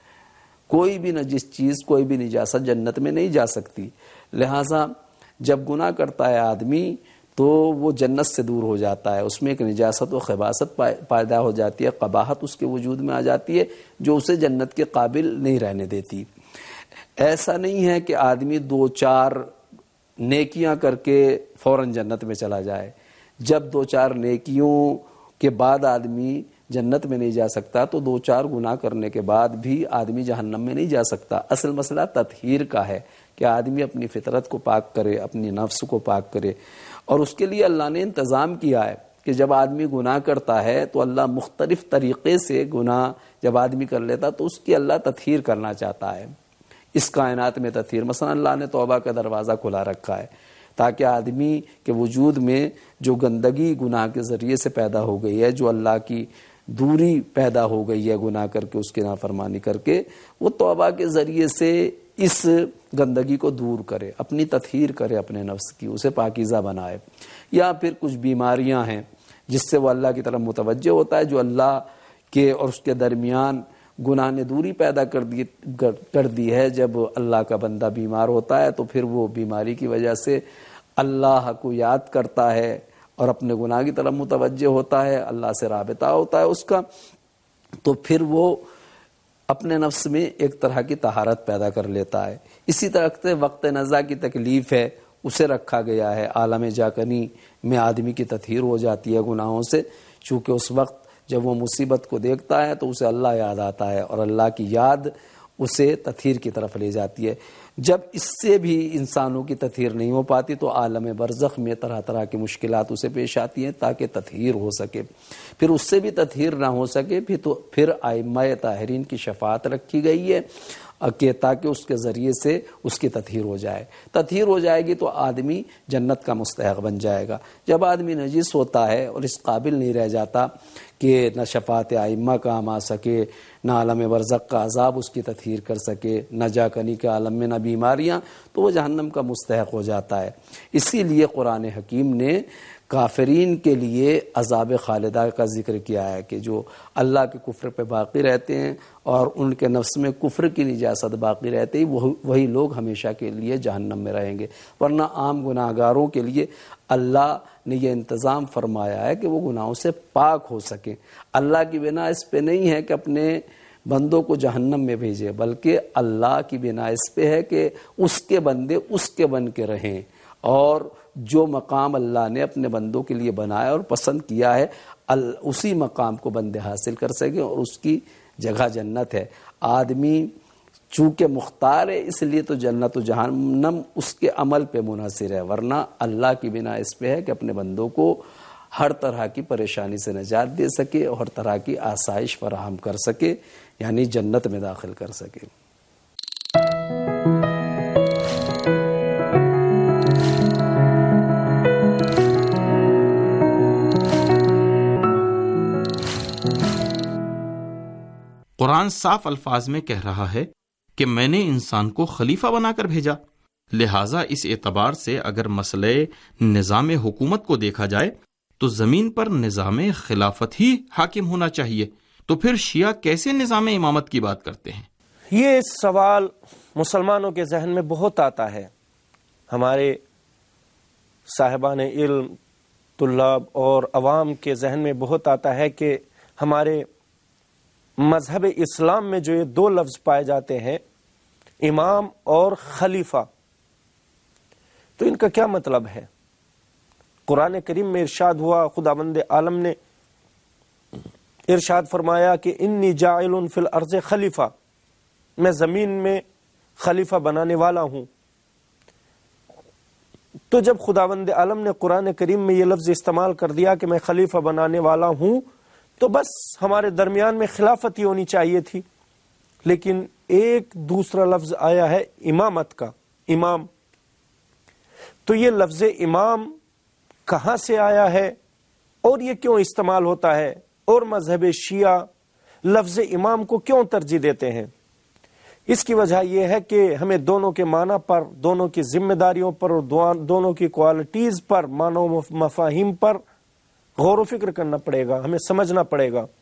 کوئی بھی نجس چیز، کوئی بھی نجاست جنت میں نہیں جا سکتی، لہٰذا جب گناہ کرتا ہے آدمی تو وہ جنت سے دور ہو جاتا ہے، اس میں ایک نجاست و خباثت پیدا ہو جاتی ہے، قباحت اس کے وجود میں آ جاتی ہے جو اسے جنت کے قابل نہیں رہنے دیتی۔ ایسا نہیں ہے کہ آدمی دو چار نیکیاں کر کے فوراً جنت میں چلا جائے۔ جب دو چار نیکیوں کے بعد آدمی جنت میں نہیں جا سکتا تو دو چار گناہ کرنے کے بعد بھی آدمی جہنم میں نہیں جا سکتا۔ اصل مسئلہ تطہیر کا ہے کہ آدمی اپنی فطرت کو پاک کرے، اپنی نفس کو پاک کرے، اور اس کے لیے اللہ نے انتظام کیا ہے کہ جب آدمی گناہ کرتا ہے تو اللہ مختلف طریقے سے گناہ جب آدمی کر لیتا تو اس کی اللہ تطہیر کرنا چاہتا ہے۔ اس کائنات میں تطہیر، مثلا اللہ نے توبہ کا دروازہ کھلا رکھا ہے تاکہ آدمی کے وجود میں جو گندگی گناہ کے ذریعے سے پیدا ہو گئی ہے، جو اللہ کی دوری پیدا ہو گئی ہے گناہ کر کے، اس کی نافرمانی کر کے، وہ توبہ کے ذریعے سے اس گندگی کو دور کرے، اپنی تطہیر کرے اپنے نفس کی، اسے پاکیزہ بنائے۔ یا پھر کچھ بیماریاں ہیں جس سے وہ اللہ کی طرف متوجہ ہوتا ہے، جو اللہ کے اور اس کے درمیان گناہ نے دوری پیدا کر دی کر دی ہے۔ جب اللہ کا بندہ بیمار ہوتا ہے تو پھر وہ بیماری کی وجہ سے اللہ کو یاد کرتا ہے اور اپنے گناہ کی طرف متوجہ ہوتا ہے، اللہ سے رابطہ ہوتا ہے اس کا، تو پھر وہ اپنے نفس میں ایک طرح کی طہارت پیدا کر لیتا ہے۔ اسی طرح سے وقت نزا کی تکلیف ہے، اسے رکھا گیا ہے۔ عالم جاکنی میں آدمی کی تطہیر ہو جاتی ہے گناہوں سے، چونکہ اس وقت جب وہ مصیبت کو دیکھتا ہے تو اسے اللہ یاد آتا ہے، اور اللہ کی یاد اسے تطہیر کی طرف لے جاتی ہے۔ جب اس سے بھی انسانوں کی تطہیر نہیں ہو پاتی تو عالم برزخ میں طرح طرح کی مشکلات اسے پیش آتی ہیں تاکہ تطہیر ہو سکے۔ پھر اس سے بھی تطہیر نہ ہو سکے پھر تو پھر ائمہ طاہرین کی شفاعت رکھی گئی ہے کہ تاکہ اس کے ذریعے سے اس کی تطہیر ہو جائے۔ تطہیر ہو جائے گی تو آدمی جنت کا مستحق بن جائے گا۔ جب آدمی نجس ہوتا ہے اور اس قابل نہیں رہ جاتا کہ نہ شفاعت ائمہ کام آ سکے، نہ عالم برزخ کا عذاب اس کی تطہیر کر سکے، نہ جاکنی کے عالم میں نہ بیماریاں، تو وہ جہنم کا مستحق ہو جاتا ہے۔ اسی لیے قرآن حکیم نے کافرین کے لیے عذاب خالدہ کا ذکر کیا ہے کہ جو اللہ کے کفر پہ باقی رہتے ہیں اور ان کے نفس میں کفر کی نجاست باقی رہتے ہی وہی لوگ ہمیشہ کے لیے جہنم میں رہیں گے، ورنہ عام گناہ گاروں کے لیے اللہ نے یہ انتظام فرمایا ہے کہ وہ گناہوں سے پاک ہو سکیں۔ اللہ کی بنا اس پہ نہیں ہے کہ اپنے بندوں کو جہنم میں بھیجے، بلکہ اللہ کی بنا اس پہ ہے کہ اس کے بندے اس کے بن کے رہیں، اور جو مقام اللہ نے اپنے بندوں کے لیے بنایا اور پسند کیا ہے اسی مقام کو بندے حاصل کر سکیں، اور اس کی جگہ جنت ہے۔ آدمی چونکہ مختار ہے اس لیے تو جنت و جہنم اس کے عمل پہ منحصر ہے، ورنہ اللہ کی بنا اس پہ ہے کہ اپنے بندوں کو ہر طرح کی پریشانی سے نجات دے سکے اور ہر طرح کی آسائش فراہم کر سکے، یعنی جنت میں داخل کر سکے۔ قرآن صاف الفاظ میں کہہ رہا ہے کہ میں نے انسان کو خلیفہ بنا کر بھیجا۔ لہٰذا اس اعتبار سے اگر مسئلہ نظام حکومت کو دیکھا جائے تو زمین پر نظام خلافت ہی حاکم ہونا چاہیے، تو پھر شیعہ کیسے نظام امامت کی بات کرتے ہیں؟ یہ سوال مسلمانوں کے ذہن میں بہت آتا ہے. ہمارے صاحبان علم، طلاب اور عوام کے ذہن میں بہت آتا ہے کہ ہمارے مذہب اسلام میں جو یہ دو لفظ پائے جاتے ہیں، امام اور خلیفہ، تو ان کا کیا مطلب ہے؟ قرآن کریم میں ارشاد ہوا، خداوند عالم نے ارشاد فرمایا کہ انی جاعل فی الارض خلیفہ، میں زمین میں خلیفہ بنانے والا ہوں. تو جب خداوند عالم نے قرآن کریم میں یہ لفظ استعمال کر دیا کہ میں خلیفہ بنانے والا ہوں، تو بس ہمارے درمیان میں خلافت ہی ہونی چاہیے تھی. لیکن ایک دوسرا لفظ آیا ہے امامت کا، امام. تو یہ لفظ امام کہاں سے آیا ہے اور یہ کیوں استعمال ہوتا ہے، اور مذہب شیعہ لفظ امام کو کیوں ترجیح دیتے ہیں؟ اس کی وجہ یہ ہے کہ ہمیں دونوں کے معنی پر، دونوں کی ذمہ داریوں پر اور دونوں کی کوالٹیز پر، معنی و مفاہیم پر غور و فکر کرنا پڑے گا، ہمیں سمجھنا پڑے گا.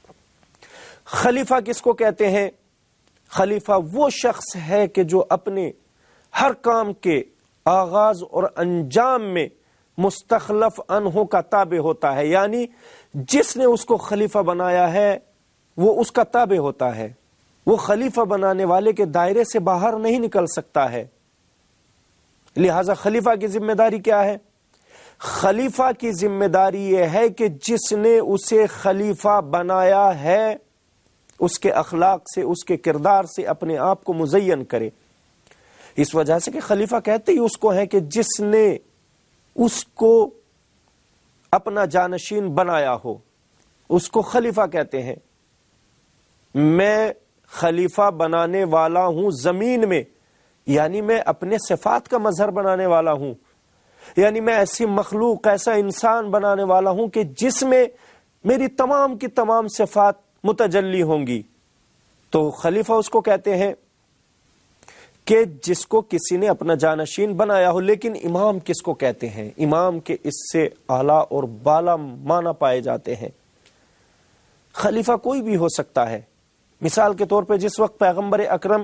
خلیفہ کس کو کہتے ہیں؟ خلیفہ وہ شخص ہے کہ جو اپنے ہر کام کے آغاز اور انجام میں مستخلف عنہ کا تابع ہوتا ہے، یعنی جس نے اس کو خلیفہ بنایا ہے وہ اس کا تابع ہوتا ہے. وہ خلیفہ بنانے والے کے دائرے سے باہر نہیں نکل سکتا ہے. لہذا خلیفہ کی ذمہ داری کیا ہے؟ خلیفہ کی ذمہ داری یہ ہے کہ جس نے اسے خلیفہ بنایا ہے اس کے اخلاق سے، اس کے کردار سے اپنے آپ کو مزین کرے. اس وجہ سے کہ خلیفہ کہتے ہی اس کو ہے کہ جس نے اس کو اپنا جانشین بنایا ہو، اس کو خلیفہ کہتے ہیں. میں خلیفہ بنانے والا ہوں زمین میں، یعنی میں اپنے صفات کا مظہر بنانے والا ہوں، یعنی میں ایسی مخلوق، ایسا انسان بنانے والا ہوں کہ جس میں میری تمام کی تمام صفات متجلی ہوں گی. تو خلیفہ اس کو کہتے ہیں کہ جس کو کسی نے اپنا جانشین بنایا ہو. لیکن امام کس کو کہتے ہیں؟ امام کے اس سے اعلیٰ اور بالا معنی پائے جاتے ہیں. خلیفہ کوئی بھی ہو سکتا ہے. مثال کے طور پہ جس وقت پیغمبر اکرم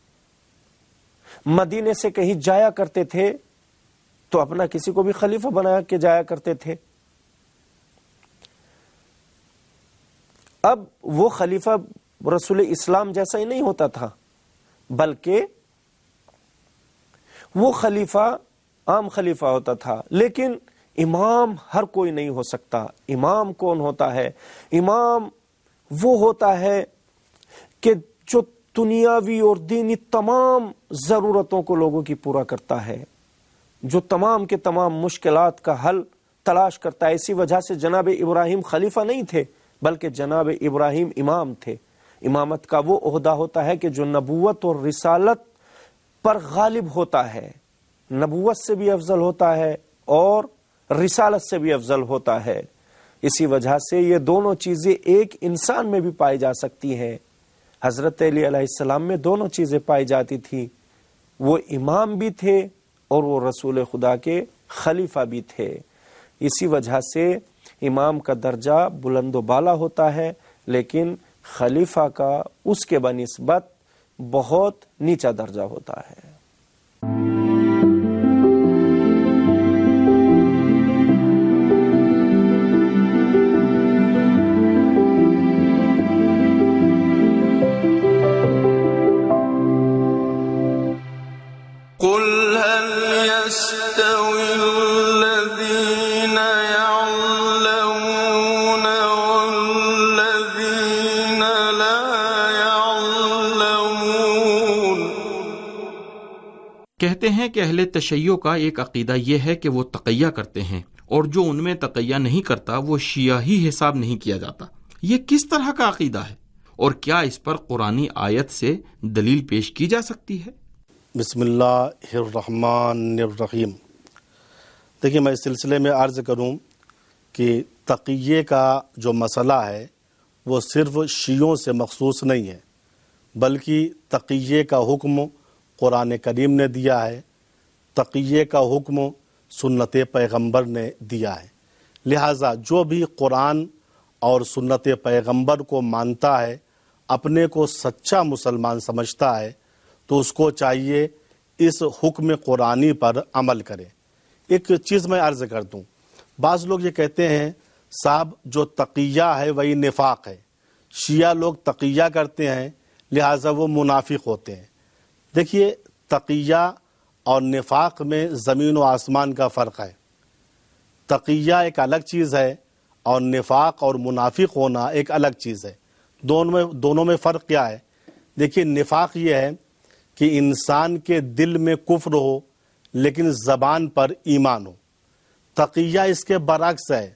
مدینے سے کہیں جایا کرتے تھے تو اپنا کسی کو بھی خلیفہ بنا کے جایا کرتے تھے. اب وہ خلیفہ رسول اسلام جیسا ہی نہیں ہوتا تھا، بلکہ وہ خلیفہ عام خلیفہ ہوتا تھا. لیکن امام ہر کوئی نہیں ہو سکتا. امام کون ہوتا ہے؟ امام وہ ہوتا ہے کہ جو دنیاوی اور دینی تمام ضرورتوں کو لوگوں کی پورا کرتا ہے، جو تمام کے تمام مشکلات کا حل تلاش کرتا ہے. اسی وجہ سے جناب ابراہیم خلیفہ نہیں تھے، بلکہ جناب ابراہیم امام تھے. امامت کا وہ عہدہ ہوتا ہے کہ جو نبوت اور رسالت پر غالب ہوتا ہے، نبوت سے بھی افضل ہوتا ہے اور رسالت سے بھی افضل ہوتا ہے. اسی وجہ سے یہ دونوں چیزیں ایک انسان میں بھی پائی جا سکتی ہیں. حضرت علی علیہ السلام میں دونوں چیزیں پائی جاتی تھی. وہ امام بھی تھے اور وہ رسول خدا کے خلیفہ بھی تھے. اسی وجہ سے امام کا درجہ بلند و بالا ہوتا ہے، لیکن خلیفہ کا اس کے بنسبت بہت نیچا درجہ ہوتا ہے. کہتے ہیں کہ اہل تشیع کا ایک عقیدہ یہ ہے کہ وہ تقیہ کرتے ہیں، اور جو ان میں تقیہ نہیں کرتا وہ شیعہ ہی حساب نہیں کیا جاتا. یہ کس طرح کا عقیدہ ہے اور کیا اس پر قرآنی آیت سے دلیل پیش کی جا سکتی ہے؟ بسم اللہ الرحمن الرحیم. دیکھیں، میں اس سلسلے میں عرض کروں کہ تقیے کا جو مسئلہ ہے وہ صرف شیعوں سے مخصوص نہیں ہے، بلکہ تقیے کا حکم قرآن کریم نے دیا ہے، تقیے کا حکم سنت پیغمبر نے دیا ہے، لہٰذا جو بھی قرآن اور سنت پیغمبر کو مانتا ہے، اپنے کو سچا مسلمان سمجھتا ہے، تو اس کو چاہیے اس حکم قرآنی پر عمل کرے۔ ایک چیز میں عرض کر دوں، بعض لوگ یہ کہتے ہیں صاحب جو تقیہ ہے وہی نفاق ہے، شیعہ لوگ تقیہ کرتے ہیں لہٰذا وہ منافق ہوتے ہیں۔ دیکھیے، تقیہ اور نفاق میں زمین و آسمان کا فرق ہے۔ تقیہ ایک الگ چیز ہے اور نفاق اور منافق ہونا ایک الگ چیز ہے۔ دونوں میں دونوں میں فرق کیا ہے؟ دیکھیے، نفاق یہ ہے کہ انسان کے دل میں کفر ہو لیکن زبان پر ایمان ہو۔ تقیہ اس کے برعکس ہے،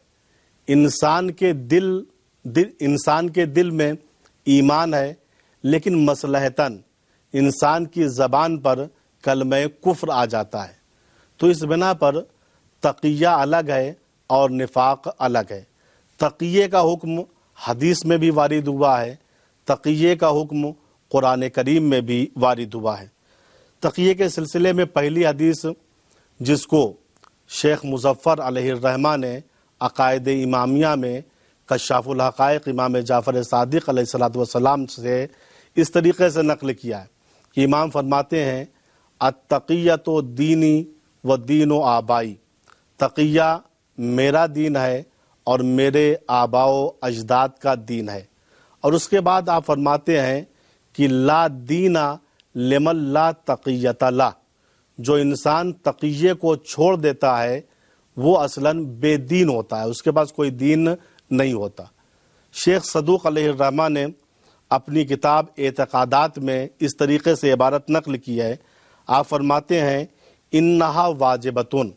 انسان کے دل, دل انسان کے دل میں ایمان ہے لیکن مصلحتاً انسان کی زبان پر کلمہ کفر آ جاتا ہے۔ تو اس بنا پر تقیہ الگ ہے اور نفاق الگ ہے۔ تقیے کا حکم حدیث میں بھی وارد ہوا ہے، تقیے کا حکم قرآن کریم میں بھی وارد ہوا ہے۔ تقیے کے سلسلے میں پہلی حدیث جس کو شیخ مظفر علیہ الرحمہ نے عقائد امامیہ میں کشاف الحقائق امام جعفر صادق علیہ الصلوۃ والسلام سے اس طریقے سے نقل کیا ہے کہ امام فرماتے ہیں التقیۃ دینی و دین و آبائی، تقیہ میرا دین ہے اور میرے آباء و اجداد کا دین ہے۔ اور اس کے بعد آپ فرماتے ہیں کہ لا دینا لمن لا تقیۃ لا، جو انسان تقیے کو چھوڑ دیتا ہے وہ اصلاً بے دین ہوتا ہے، اس کے پاس کوئی دین نہیں ہوتا۔ شیخ صدوق علیہ الرحمہ نے اپنی کتاب اعتقادات میں اس طریقے سے عبارت نقل کی ہے، آپ فرماتے ہیں انہا واجبتن،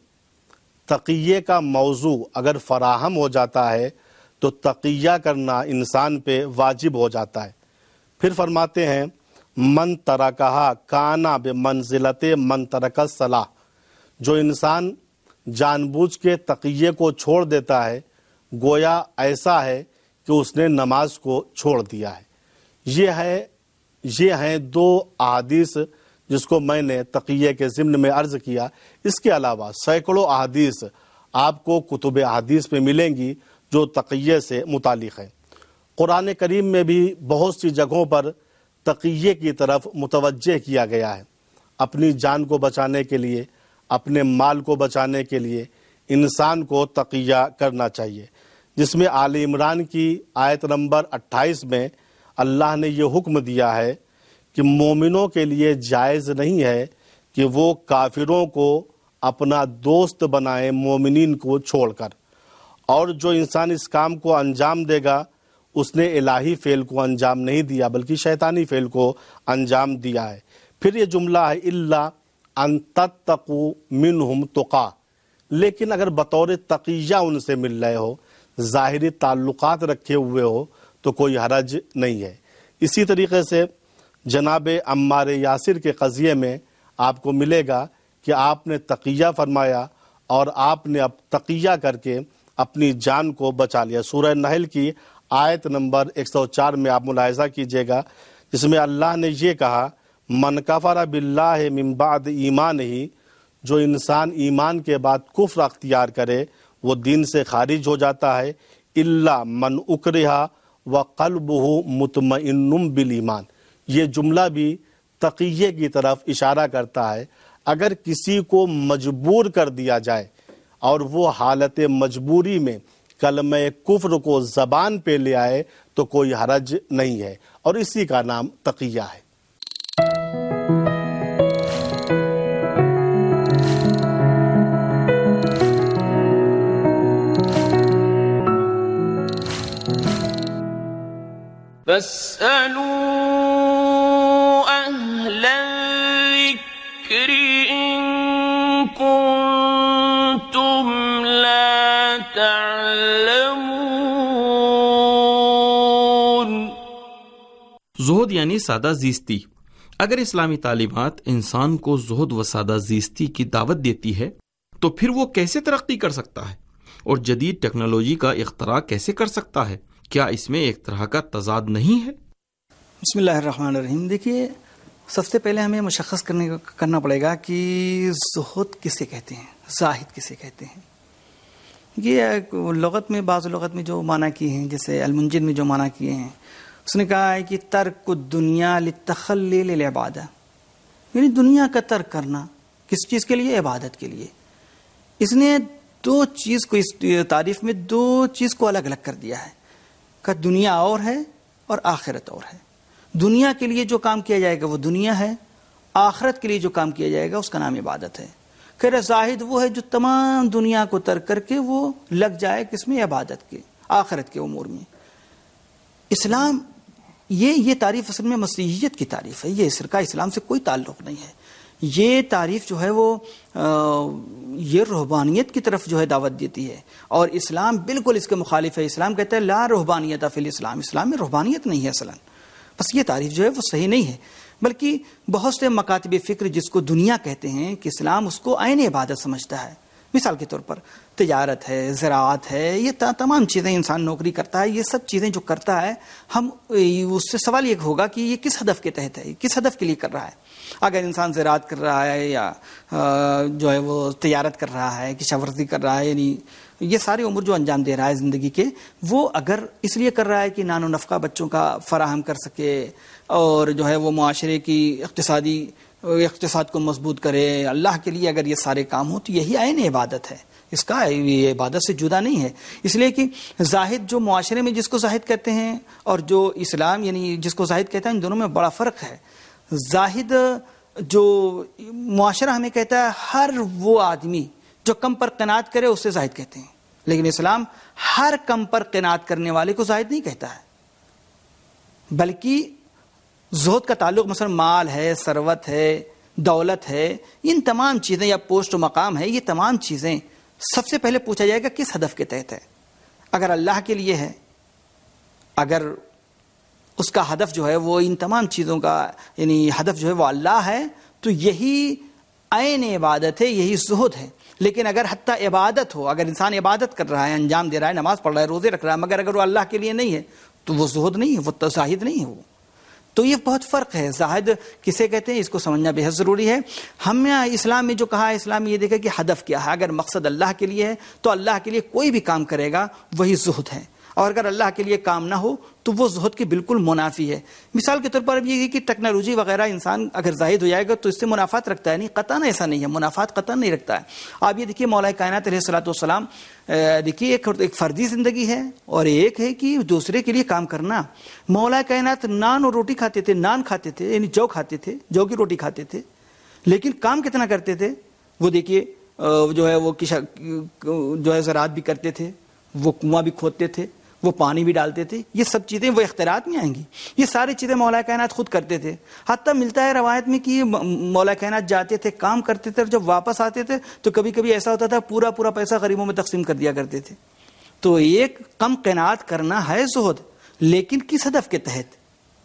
تقیے کا موضوع اگر فراہم ہو جاتا ہے تو تقیہ کرنا انسان پہ واجب ہو جاتا ہے۔ پھر فرماتے ہیں من ترکہا کانا بمنزلت من ترک الصلاۃ، جو انسان جان بوجھ کے تقیے کو چھوڑ دیتا ہے گویا ایسا ہے کہ اس نے نماز کو چھوڑ دیا ہے۔ یہ ہے یہ ہیں دو احادیث جس کو میں نے تقیے کے ضمن میں عرض کیا۔ اس کے علاوہ سینکڑوں احادیث آپ کو کتب احادیث میں ملیں گی جو تقیے سے متعلق ہیں۔ قرآن کریم میں بھی بہت سی جگہوں پر تقیے کی طرف متوجہ کیا گیا ہے۔ اپنی جان کو بچانے کے لیے، اپنے مال کو بچانے کے لیے انسان کو تقیہ کرنا چاہیے، جس میں آل عمران کی آیت نمبر اٹھائیس میں اللہ نے یہ حکم دیا ہے کہ مومنوں کے لیے جائز نہیں ہے کہ وہ کافروں کو اپنا دوست بنائیں مومنین کو چھوڑ کر، اور جو انسان اس کام کو انجام دے گا اس نے الہی فعل کو انجام نہیں دیا بلکہ شیطانی فعل کو انجام دیا ہے۔ پھر یہ جملہ ہے الا ان تتقوا منہم تقا، لیکن اگر بطور تقیہ ان سے مل رہے ہو، ظاہری تعلقات رکھے ہوئے ہو تو کوئی حرج نہیں ہے۔ اسی طریقے سے جناب عمار یاسر کے قضیے میں آپ کو ملے گا کہ آپ نے تقیہ فرمایا اور آپ نے اب تقیہ کر کے اپنی جان کو بچا لیا۔ سورہ نحل کی آیت نمبر ایک سو چار میں آپ ملاحظہ کیجئے گا، جس میں اللہ نے یہ کہا من کفر باللہ من بعد ایمان ہی، جو انسان ایمان کے بعد کفر اختیار کرے وہ دین سے خارج ہو جاتا ہے، الا من اکرہ وقلبہ مطمئن بالایمان۔ یہ جملہ بھی تقیے کی طرف اشارہ کرتا ہے۔ اگر کسی کو مجبور کر دیا جائے اور وہ حالت مجبوری میں کلمہ کفر کو زبان پہ لے آئے تو کوئی حرج نہیں ہے، اور اسی کا نام تقیہ ہے۔ فاسألوا أهل الذكر إن كنتم لا تعلمون۔ زہد یعنی سادہ زیستی۔ اگر اسلامی تعلیمات انسان کو زہد و سادہ زیستی کی دعوت دیتی ہے تو پھر وہ کیسے ترقی کر سکتا ہے اور جدید ٹیکنالوجی کا اختراع کیسے کر سکتا ہے؟ کیا اس میں ایک طرح کا تضاد نہیں ہے؟ بسم اللہ الرحمن الرحیم۔ دیکھیے، سب سے پہلے ہمیں مشخص کرنے کرنا پڑے گا کہ زہد کسے کہتے ہیں، زاہد کسے کہتے ہیں. یہ لغت میں بعض لغت میں جو معنی کیے ہیں، جیسے المنجد میں جو معنی کیے ہیں، اس نے کہا ہے کہ ترک الدنیا للتخلی للعبادہ، یعنی دنیا کا ترک کرنا کس چیز کے لیے؟ عبادت کے لیے. اس نے دو چیز کو، اس تعریف میں دو چیز کو الگ الگ کر دیا ہے کہ دنیا اور ہے اور آخرت اور ہے. دنیا کے لیے جو کام کیا جائے گا وہ دنیا ہے، آخرت کے لیے جو کام کیا جائے گا اس کا نام عبادت ہے. کہہ رہے زاہد وہ ہے جو تمام دنیا کو ترک کر کے وہ لگ جائے کس میں؟ عبادت کے، آخرت کے امور میں. اسلام یہ یہ تعریف اصل میں مسیحیت کی تعریف ہے، یہ اس کا اسلام سے کوئی تعلق نہیں ہے. یہ تعریف جو ہے وہ یہ رہبانیت کی طرف جو ہے دعوت دیتی ہے، اور اسلام بالکل اس کے مخالف ہے. اسلام کہتا ہے لا رہبانیت فی الاسلام، اسلام میں رہبانیت نہیں ہے اصلا. بس یہ تعریف جو ہے وہ صحیح نہیں ہے، بلکہ بہت سے مکاتب فکر جس کو دنیا کہتے ہیں کہ اسلام اس کو عین عبادت سمجھتا ہے. مثال کے طور پر تجارت ہے، زراعت ہے، یہ تمام چیزیں انسان نوکری کرتا ہے، یہ سب چیزیں جو کرتا ہے، ہم اس سے سوال یہ ہوگا کہ یہ کس ہدف کے تحت ہے، کس ہدف کے لیے کر رہا ہے. اگر انسان زراعت کر رہا ہے یا جو ہے وہ تجارت کر رہا ہے، کشاورزی ورزی کر رہا ہے، یعنی یہ سارے امور جو انجام دے رہا ہے زندگی کے، وہ اگر اس لیے کر رہا ہے کہ نان و نفقہ بچوں کا فراہم کر سکے اور جو ہے وہ معاشرے کی اقتصادی اقتصاد کو مضبوط کرے، اللہ کے لیے اگر یہ سارے کام ہوں تو یہی عین عبادت ہے. اس کا یہ عبادت سے جدا نہیں ہے. اس لیے کہ زاہد جو معاشرے میں جس کو زاہد کہتے ہیں اور جو اسلام یعنی جس کو زاہد کہتا ہے، ان دونوں میں بڑا فرق ہے. زاہد جو معاشرہ ہمیں کہتا ہے ہر وہ آدمی جو کم پر قناعت کرے اسے زاہد کہتے ہیں، لیکن اسلام ہر کم پر قناعت کرنے والے کو زاہد نہیں کہتا ہے، بلکہ زہد کا تعلق مثلا مال ہے، ثروت ہے، دولت ہے، ان تمام چیزیں یا پوسٹ و مقام ہے، یہ تمام چیزیں سب سے پہلے پوچھا جائے گا کس ہدف کے تحت ہے. اگر اللہ کے لیے ہے، اگر اس کا ہدف جو ہے وہ ان تمام چیزوں کا یعنی ہدف جو ہے وہ اللہ ہے، تو یہی عین عبادت ہے، یہی زہد ہے. لیکن اگر حتیٰ عبادت ہو، اگر انسان عبادت کر رہا ہے، انجام دے رہا ہے، نماز پڑھ رہا ہے، روزے رکھ رہا ہے، مگر اگر وہ اللہ کے لیے نہیں ہے تو وہ زہد نہیں ہے، وہ زاہد نہیں ہے. وہ تو یہ بہت فرق ہے. زاہد کسے کہتے ہیں اس کو سمجھنا بے حد ضروری ہے. ہم نے اسلام میں جو کہا ہے، اسلام یہ دیکھا کہ ہدف کیا ہے. اگر مقصد اللہ کے لیے ہے تو اللہ کے لیے کوئی بھی کام کرے گا وہی زہد ہے، اور اگر اللہ کے لیے کام نہ ہو تو وہ زہد کے بالکل منافی ہے. مثال کے طور پر اب یہ ہے کہ ٹیکنالوجی وغیرہ انسان اگر زاہد ہو جائے گا تو اس سے منافعات رکھتا ہے، نہیں، قطعاً ایسا نہیں ہے، منافعات قطعاً نہیں رکھتا ہے. آپ یہ دیکھیے مولا کائنات علیہ الصلوۃ والسلام، دیکھیے ایک ایک فردی زندگی ہے اور ایک ہے کہ دوسرے کے لیے کام کرنا. مولا کائنات نان اور روٹی کھاتے تھے، نان کھاتے تھے، یعنی جو کھاتے تھے، جو کی روٹی کھاتے تھے، لیکن کام کتنا کرتے تھے. وہ دیکھیے جو ہے وہ جو ہے زراعت بھی کرتے تھے، وہ کنواں بھی کھودتے تھے، وہ پانی بھی ڈالتے تھے. یہ سب چیزیں وہ اختیارات میں آئیں گی. یہ ساری چیزیں مولا کائنات خود کرتے تھے. حتیٰ ملتا ہے روایت میں کہ مولا کائنات جاتے تھے، کام کرتے تھے، اور جب واپس آتے تھے تو کبھی کبھی ایسا ہوتا تھا پورا پورا پیسہ غریبوں میں تقسیم کر دیا کرتے تھے. تو ایک کم قناعت کرنا ہے زہد، لیکن کس ہدف کے تحت،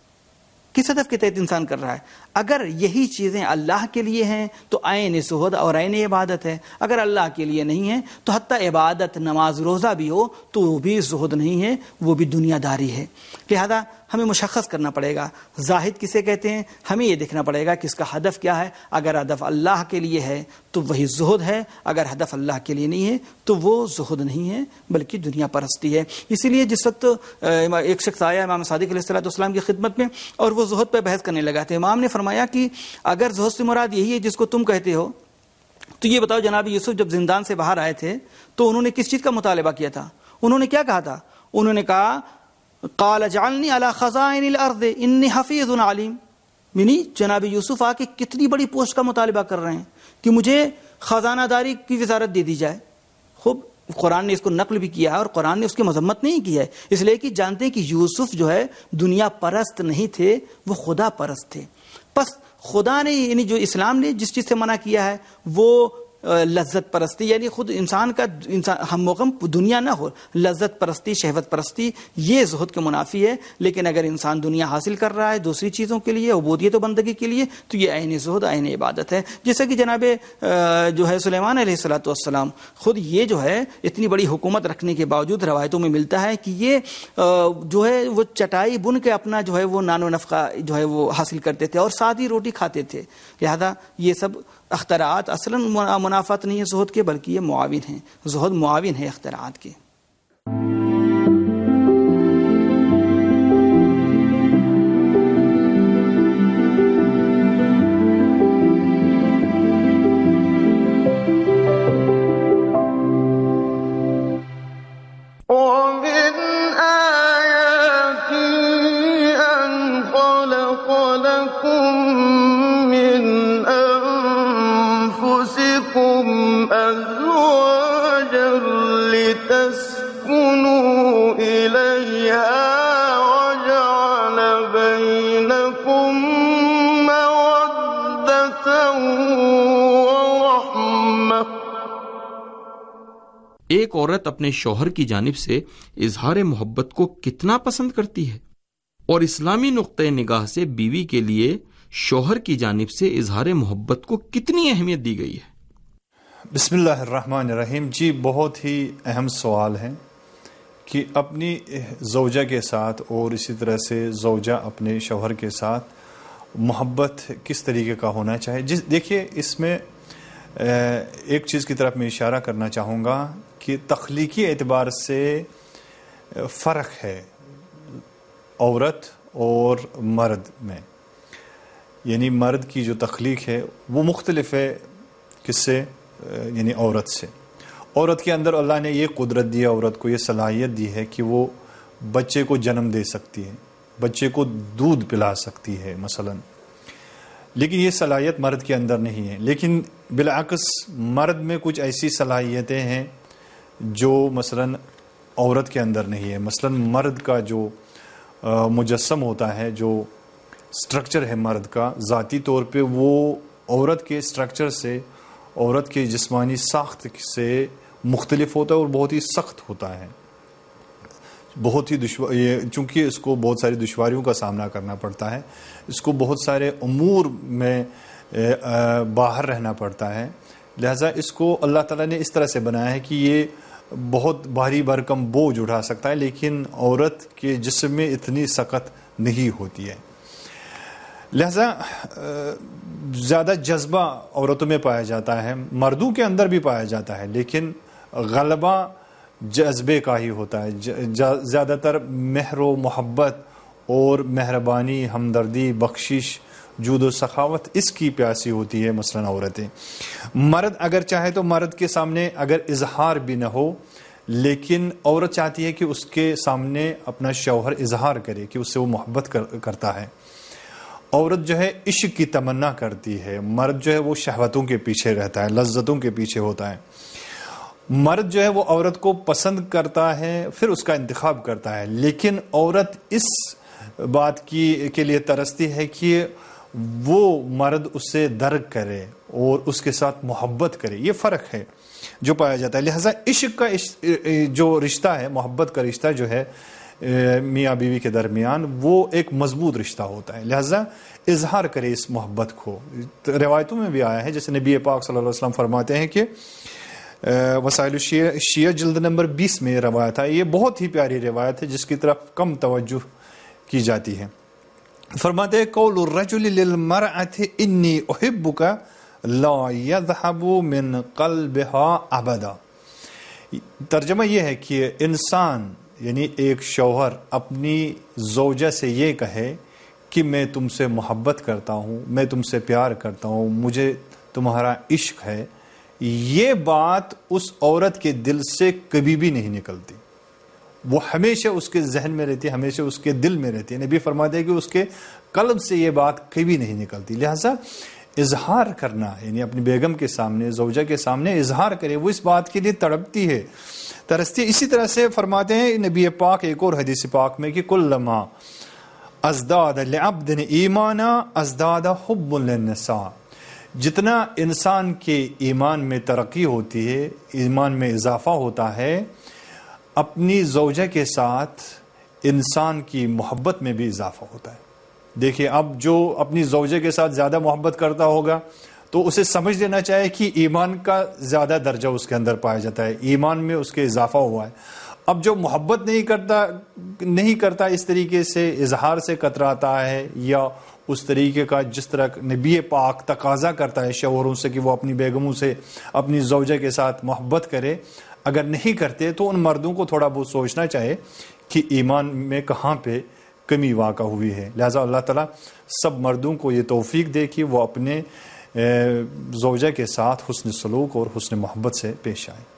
کس ہدف کے تحت انسان کر رہا ہے. اگر یہی چیزیں اللہ کے لیے ہیں تو عین زہد اور عین عبادت ہے. اگر اللہ کے لیے نہیں ہے تو حتیٰ عبادت، نماز، روزہ بھی ہو تو وہ بھی زہد نہیں ہے، وہ بھی دنیا داری ہے. لہذا ہمیں مشخص کرنا پڑے گا زاہد کسے کہتے ہیں. ہمیں یہ دیکھنا پڑے گا کہ اس کا ہدف کیا ہے. اگر ہدف اللہ کے لیے ہے تو وہی زہد ہے، اگر ہدف اللہ کے لیے نہیں ہے تو وہ زہد نہیں ہے بلکہ دنیا پرستی ہے. اسی لیے جس وقت ایک شخص آیا امام صادق علیہ الصلوۃ والسلام کی خدمت میں اور وہ زہد پہ بحث کرنے لگا تھے. امام نے فرمایا کہ اگر زہد سے مراد یہی ہے جس کو تم کہتے ہو تو یہ بتاؤ جناب یوسف جب زندان سے باہر آئے تھے تو انہوں نے کس چیز کا مطالبہ کیا تھا؟ انہوں نے کیا کہا تھا؟ انہوں نے کہا قال اجعلنی علی خزائن الارض انی حفیظ علیم. یعنی جناب یوسف آ کے کتنی بڑی پوسٹ کا مطالبہ کر رہے ہیں کہ مجھے خزانہ داری کی وزارت دے دی جائے. خوب قرآن نے اس کو نقل بھی کیا ہے اور قرآن نے اس کی مذمت نہیں کی ہے، اس لیے کہ جانتے ہیں کہ یوسف جو ہے دنیا پرست نہیں تھے، وہ خدا پرست تھے. پس خدا نے یعنی جو اسلام نے جس چیز سے منع کیا ہے وہ لذت پرستی، یعنی خود انسان کا انسان ہم و غم دنیا نہ ہو، لذت پرستی، شہوت پرستی، یہ زہد کے منافی ہے. لیکن اگر انسان دنیا حاصل کر رہا ہے دوسری چیزوں کے لیے، عبودیت و بندگی کے لیے، تو یہ عین زہد، عین عبادت ہے. جیسا کہ جناب جو ہے سلیمان علیہ الصلوۃ والسلام خود یہ جو ہے اتنی بڑی حکومت رکھنے کے باوجود روایتوں میں ملتا ہے کہ یہ جو ہے وہ چٹائی بن کے اپنا جو ہے وہ نان و نفقہ جو ہے وہ حاصل کرتے تھے اور سادی روٹی کھاتے تھے. لہذا یہ سب اختراعات اصلاً منافات نہیں ہے زہد کے، بلکہ یہ معاون ہیں. زہد معاون ہے اختراعات کے. ایک عورت اپنے شوہر کی جانب سے اظہار محبت کو کتنا پسند کرتی ہے، اور اسلامی نقطۂ نگاہ سے بیوی کے لیے شوہر کی جانب سے اظہار محبت کو کتنی اہمیت دی گئی ہے. بسم اللہ الرحمن الرحیم. جی بہت ہی اہم سوال ہے کہ اپنی زوجہ کے ساتھ اور اسی طرح سے زوجہ اپنے شوہر کے ساتھ محبت کس طریقے کا ہونا چاہیے. جس دیکھیے اس میں ایک چیز کی طرف میں اشارہ کرنا چاہوں گا کہ تخلیقی اعتبار سے فرق ہے عورت اور مرد میں. یعنی مرد کی جو تخلیق ہے وہ مختلف ہے کس سے، یعنی عورت سے. عورت کے اندر اللہ نے یہ قدرت دی ہے، عورت کو یہ صلاحیت دی ہے کہ وہ بچے کو جنم دے سکتی ہے، بچے کو دودھ پلا سکتی ہے مثلا. لیکن یہ صلاحیت مرد کے اندر نہیں ہے. لیکن بالعکس مرد میں کچھ ایسی صلاحیتیں ہیں جو مثلا عورت کے اندر نہیں ہے. مثلا مرد کا جو مجسم ہوتا ہے، جو سٹرکچر ہے مرد کا ذاتی طور پہ، وہ عورت کے سٹرکچر سے، عورت کے جسمانی ساخت سے مختلف ہوتا ہے اور بہت ہی سخت ہوتا ہے. بہت ہی دشوار، چونکہ اس کو بہت ساری دشواریوں کا سامنا کرنا پڑتا ہے، اس کو بہت سارے امور میں باہر رہنا پڑتا ہے. لہذا اس کو اللہ تعالیٰ نے اس طرح سے بنایا ہے کہ یہ بہت بھاری بھرکم بوجھ اٹھا سکتا ہے، لیکن عورت کے جسم میں اتنی سخت نہیں ہوتی ہے. لہذا زیادہ جذبہ عورتوں میں پایا جاتا ہے، مردوں کے اندر بھی پایا جاتا ہے، لیکن غلبہ جذبے کا ہی ہوتا ہے. زیادہ تر مہر و محبت اور مہربانی، ہمدردی، بخشش، جود و سخاوت اس کی پیاسی ہوتی ہے مثلا عورتیں. مرد اگر چاہے تو مرد کے سامنے اگر اظہار بھی نہ ہو، لیکن عورت چاہتی ہے کہ اس کے سامنے اپنا شوہر اظہار کرے کہ اس سے وہ محبت کرتا ہے. عورت جو ہے عشق کی تمنا کرتی ہے، مرد جو ہے وہ شہوتوں کے پیچھے رہتا ہے، لذتوں کے پیچھے ہوتا ہے. مرد جو ہے وہ عورت کو پسند کرتا ہے، پھر اس کا انتخاب کرتا ہے. لیکن عورت اس بات کی کے لیے ترستی ہے کہ وہ مرد اس سے درک کرے اور اس کے ساتھ محبت کرے. یہ فرق ہے جو پایا جاتا ہے. لہذا عشق کا جو رشتہ ہے، محبت کا رشتہ جو ہے میاں بیوی کے درمیان، وہ ایک مضبوط رشتہ ہوتا ہے. لہذا اظہار کرے اس محبت کو. روایتوں میں بھی آیا ہے، جیسے نبی پاک صلی اللہ علیہ وسلم فرماتے ہیں کہ وسائل الشیعہ شیعہ جلد نمبر بیس میں روایت ہے. یہ بہت ہی پیاری روایت ہے جس کی طرف کم توجہ کی جاتی ہے. فرماتے ہیں قول الرجل للمرأة انی احبک لا یذهب من قلبها ابدا. ترجمہ یہ ہے کہ انسان یعنی ایک شوہر اپنی زوجہ سے یہ کہے کہ میں تم سے محبت کرتا ہوں، میں تم سے پیار کرتا ہوں، مجھے تمہارا عشق ہے، یہ بات اس عورت کے دل سے کبھی بھی نہیں نکلتی. وہ ہمیشہ اس کے ذہن میں رہتی ہے، ہمیشہ اس کے دل میں رہتی ہے. نبی فرماتے ہیں کہ اس کے قلب سے یہ بات کبھی نہیں نکلتی. لہذا اظہار کرنا، یعنی اپنی بیگم کے سامنے، زوجہ کے سامنے اظہار کرے. وہ اس بات کے لیے تڑپتی ہے، ترستی. اسی طرح سے فرماتے ہیں نبی پاک ایک اور حدیث پاک میں کہ کلما ازداد لعبد ایمانا ازداد حب للنساء. جتنا انسان کے ایمان میں ترقی ہوتی ہے، ایمان میں اضافہ ہوتا ہے، اپنی زوجہ کے ساتھ انسان کی محبت میں بھی اضافہ ہوتا ہے. دیکھیں، اب جو اپنی زوجہ کے ساتھ زیادہ محبت کرتا ہوگا تو اسے سمجھ لینا چاہیے کہ ایمان کا زیادہ درجہ اس کے اندر پایا جاتا ہے، ایمان میں اس کے اضافہ ہوا ہے. اب جو محبت نہیں کرتا نہیں کرتا اس طریقے سے اظہار سے کتراتا ہے، یا اس طریقے کا جس طرح نبی پاک تقاضا کرتا ہے شوہروں سے کہ وہ اپنی بیگموں سے، اپنی زوجہ کے ساتھ محبت کرے، اگر نہیں کرتے تو ان مردوں کو تھوڑا بہت سوچنا چاہیے کہ ایمان میں کہاں پہ کمی واقع ہوئی ہے. لہذا اللہ تعالیٰ سب مردوں کو یہ توفیق دے کہ وہ اپنے زوجہ کے ساتھ حسن سلوک اور حسن محبت سے پیش آئیں.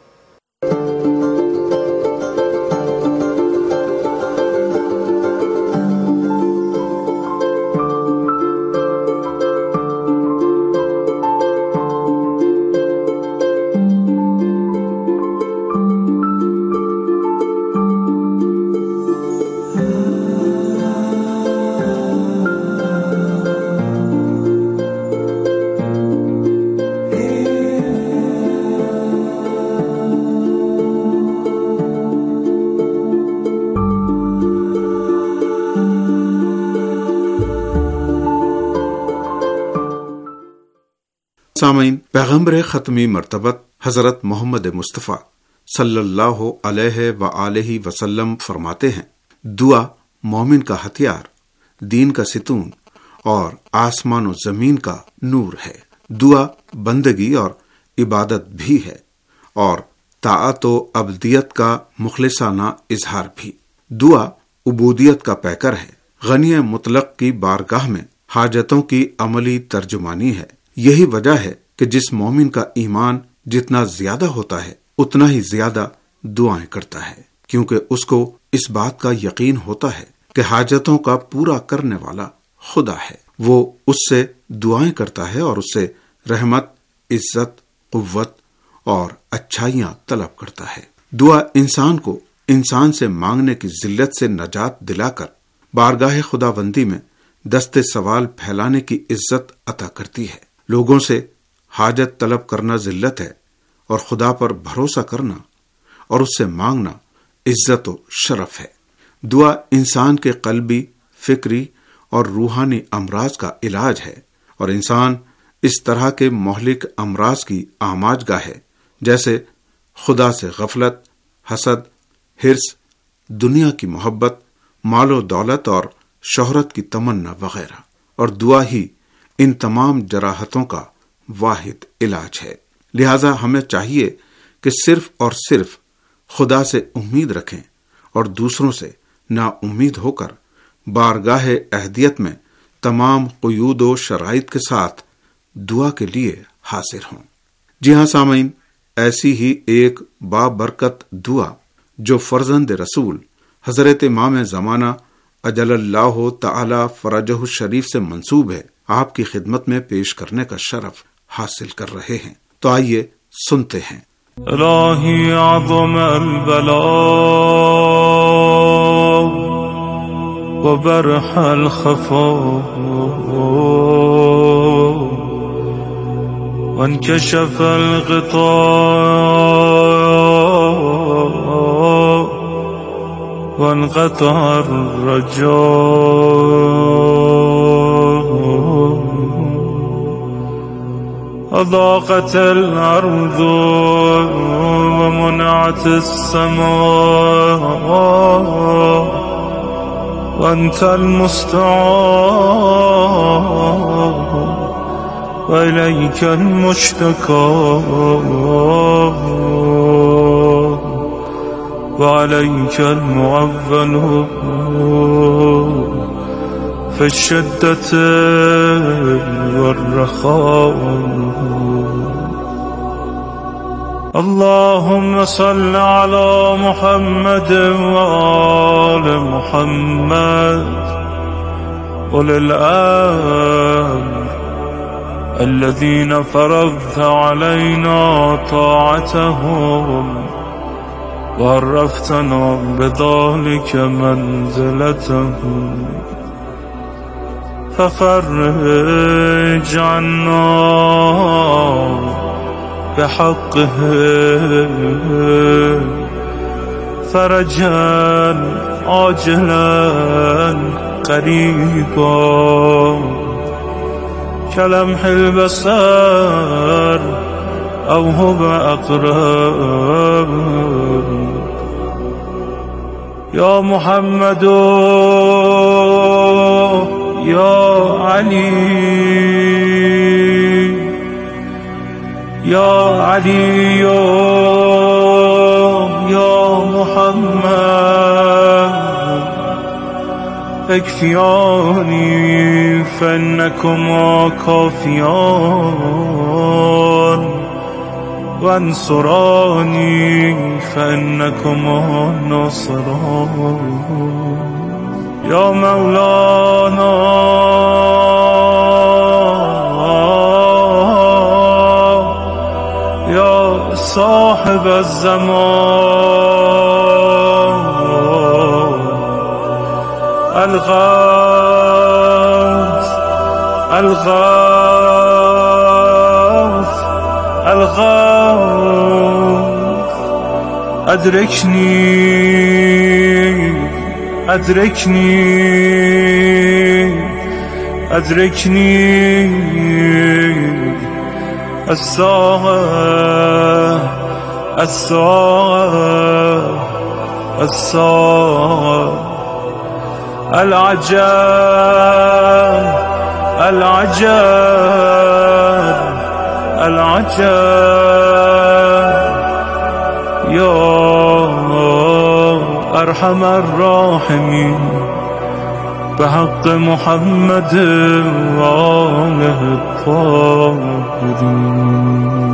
سامعین، پیغمبر ختمی مرتبت حضرت محمد مصطفیٰ صلی اللہ علیہ وآلہ وسلم فرماتے ہیں، دعا مومن کا ہتھیار، دین کا ستون اور آسمان و زمین کا نور ہے. دعا بندگی اور عبادت بھی ہے اور طاعت و عبدیت کا مخلصانہ اظہار بھی. دعا عبودیت کا پیکر ہے، غنی مطلق کی بارگاہ میں حاجتوں کی عملی ترجمانی ہے. یہی وجہ ہے کہ جس مومن کا ایمان جتنا زیادہ ہوتا ہے اتنا ہی زیادہ دعائیں کرتا ہے، کیونکہ اس کو اس بات کا یقین ہوتا ہے کہ حاجتوں کا پورا کرنے والا خدا ہے. وہ اس سے دعائیں کرتا ہے اور اس سے رحمت، عزت، قوت اور اچھائیاں طلب کرتا ہے. دعا انسان کو انسان سے مانگنے کی ذلت سے نجات دلا کر بارگاہ خداوندی میں دست سوال پھیلانے کی عزت عطا کرتی ہے. لوگوں سے حاجت طلب کرنا ذلت ہے اور خدا پر بھروسہ کرنا اور اس سے مانگنا عزت و شرف ہے. دعا انسان کے قلبی، فکری اور روحانی امراض کا علاج ہے اور انسان اس طرح کے مہلک امراض کی آماج گاہ ہے جیسے خدا سے غفلت، حسد، حرص، دنیا کی محبت، مال و دولت اور شہرت کی تمنا وغیرہ. اور دعا ہی ان تمام جراحتوں کا واحد علاج ہے. لہذا ہمیں چاہیے کہ صرف اور صرف خدا سے امید رکھیں اور دوسروں سے نا امید ہو کر بارگاہ اہدیت میں تمام قیود و شرائط کے ساتھ دعا کے لیے حاضر ہوں. جی ہاں سامعین، ایسی ہی ایک بابرکت دعا جو فرزند رسول حضرت امام زمانہ اجل اللہ تعالی فرجہ الشریف سے منسوب ہے، آپ کی خدمت میں پیش کرنے کا شرف حاصل کر رہے ہیں. تو آئیے سنتے ہیں. الہی اعظم البلاء وبرح الخفاء وانكشف الغطاء وانقطع الرجاء أضاقت الأرض ومنعت السماء وأنت المستعان وإليك المشتكى وعليك المعول في الشدة والرخاء. اللهم صل على محمد وآل محمد أولي الأمر الذين فرضت علينا طاعتهم وعرفتنا بذلك منزلتهم ففرج عنا بحقه فرجا عاجلا قريبا كلمح البصر أو هو أقرب يا محمد يا علي يا علي يا محمد اكفياني فإنكما كافيان وانصراني فإنكما ناصران يا مولانا يا صاحب الزمان الغوث الغوث الغوث أدركني أدركني أدركني الساعة الساعة الساعة العجاب العجاب العجاب يا أرحم الراحمين بحق محمد وآله الطاهرين.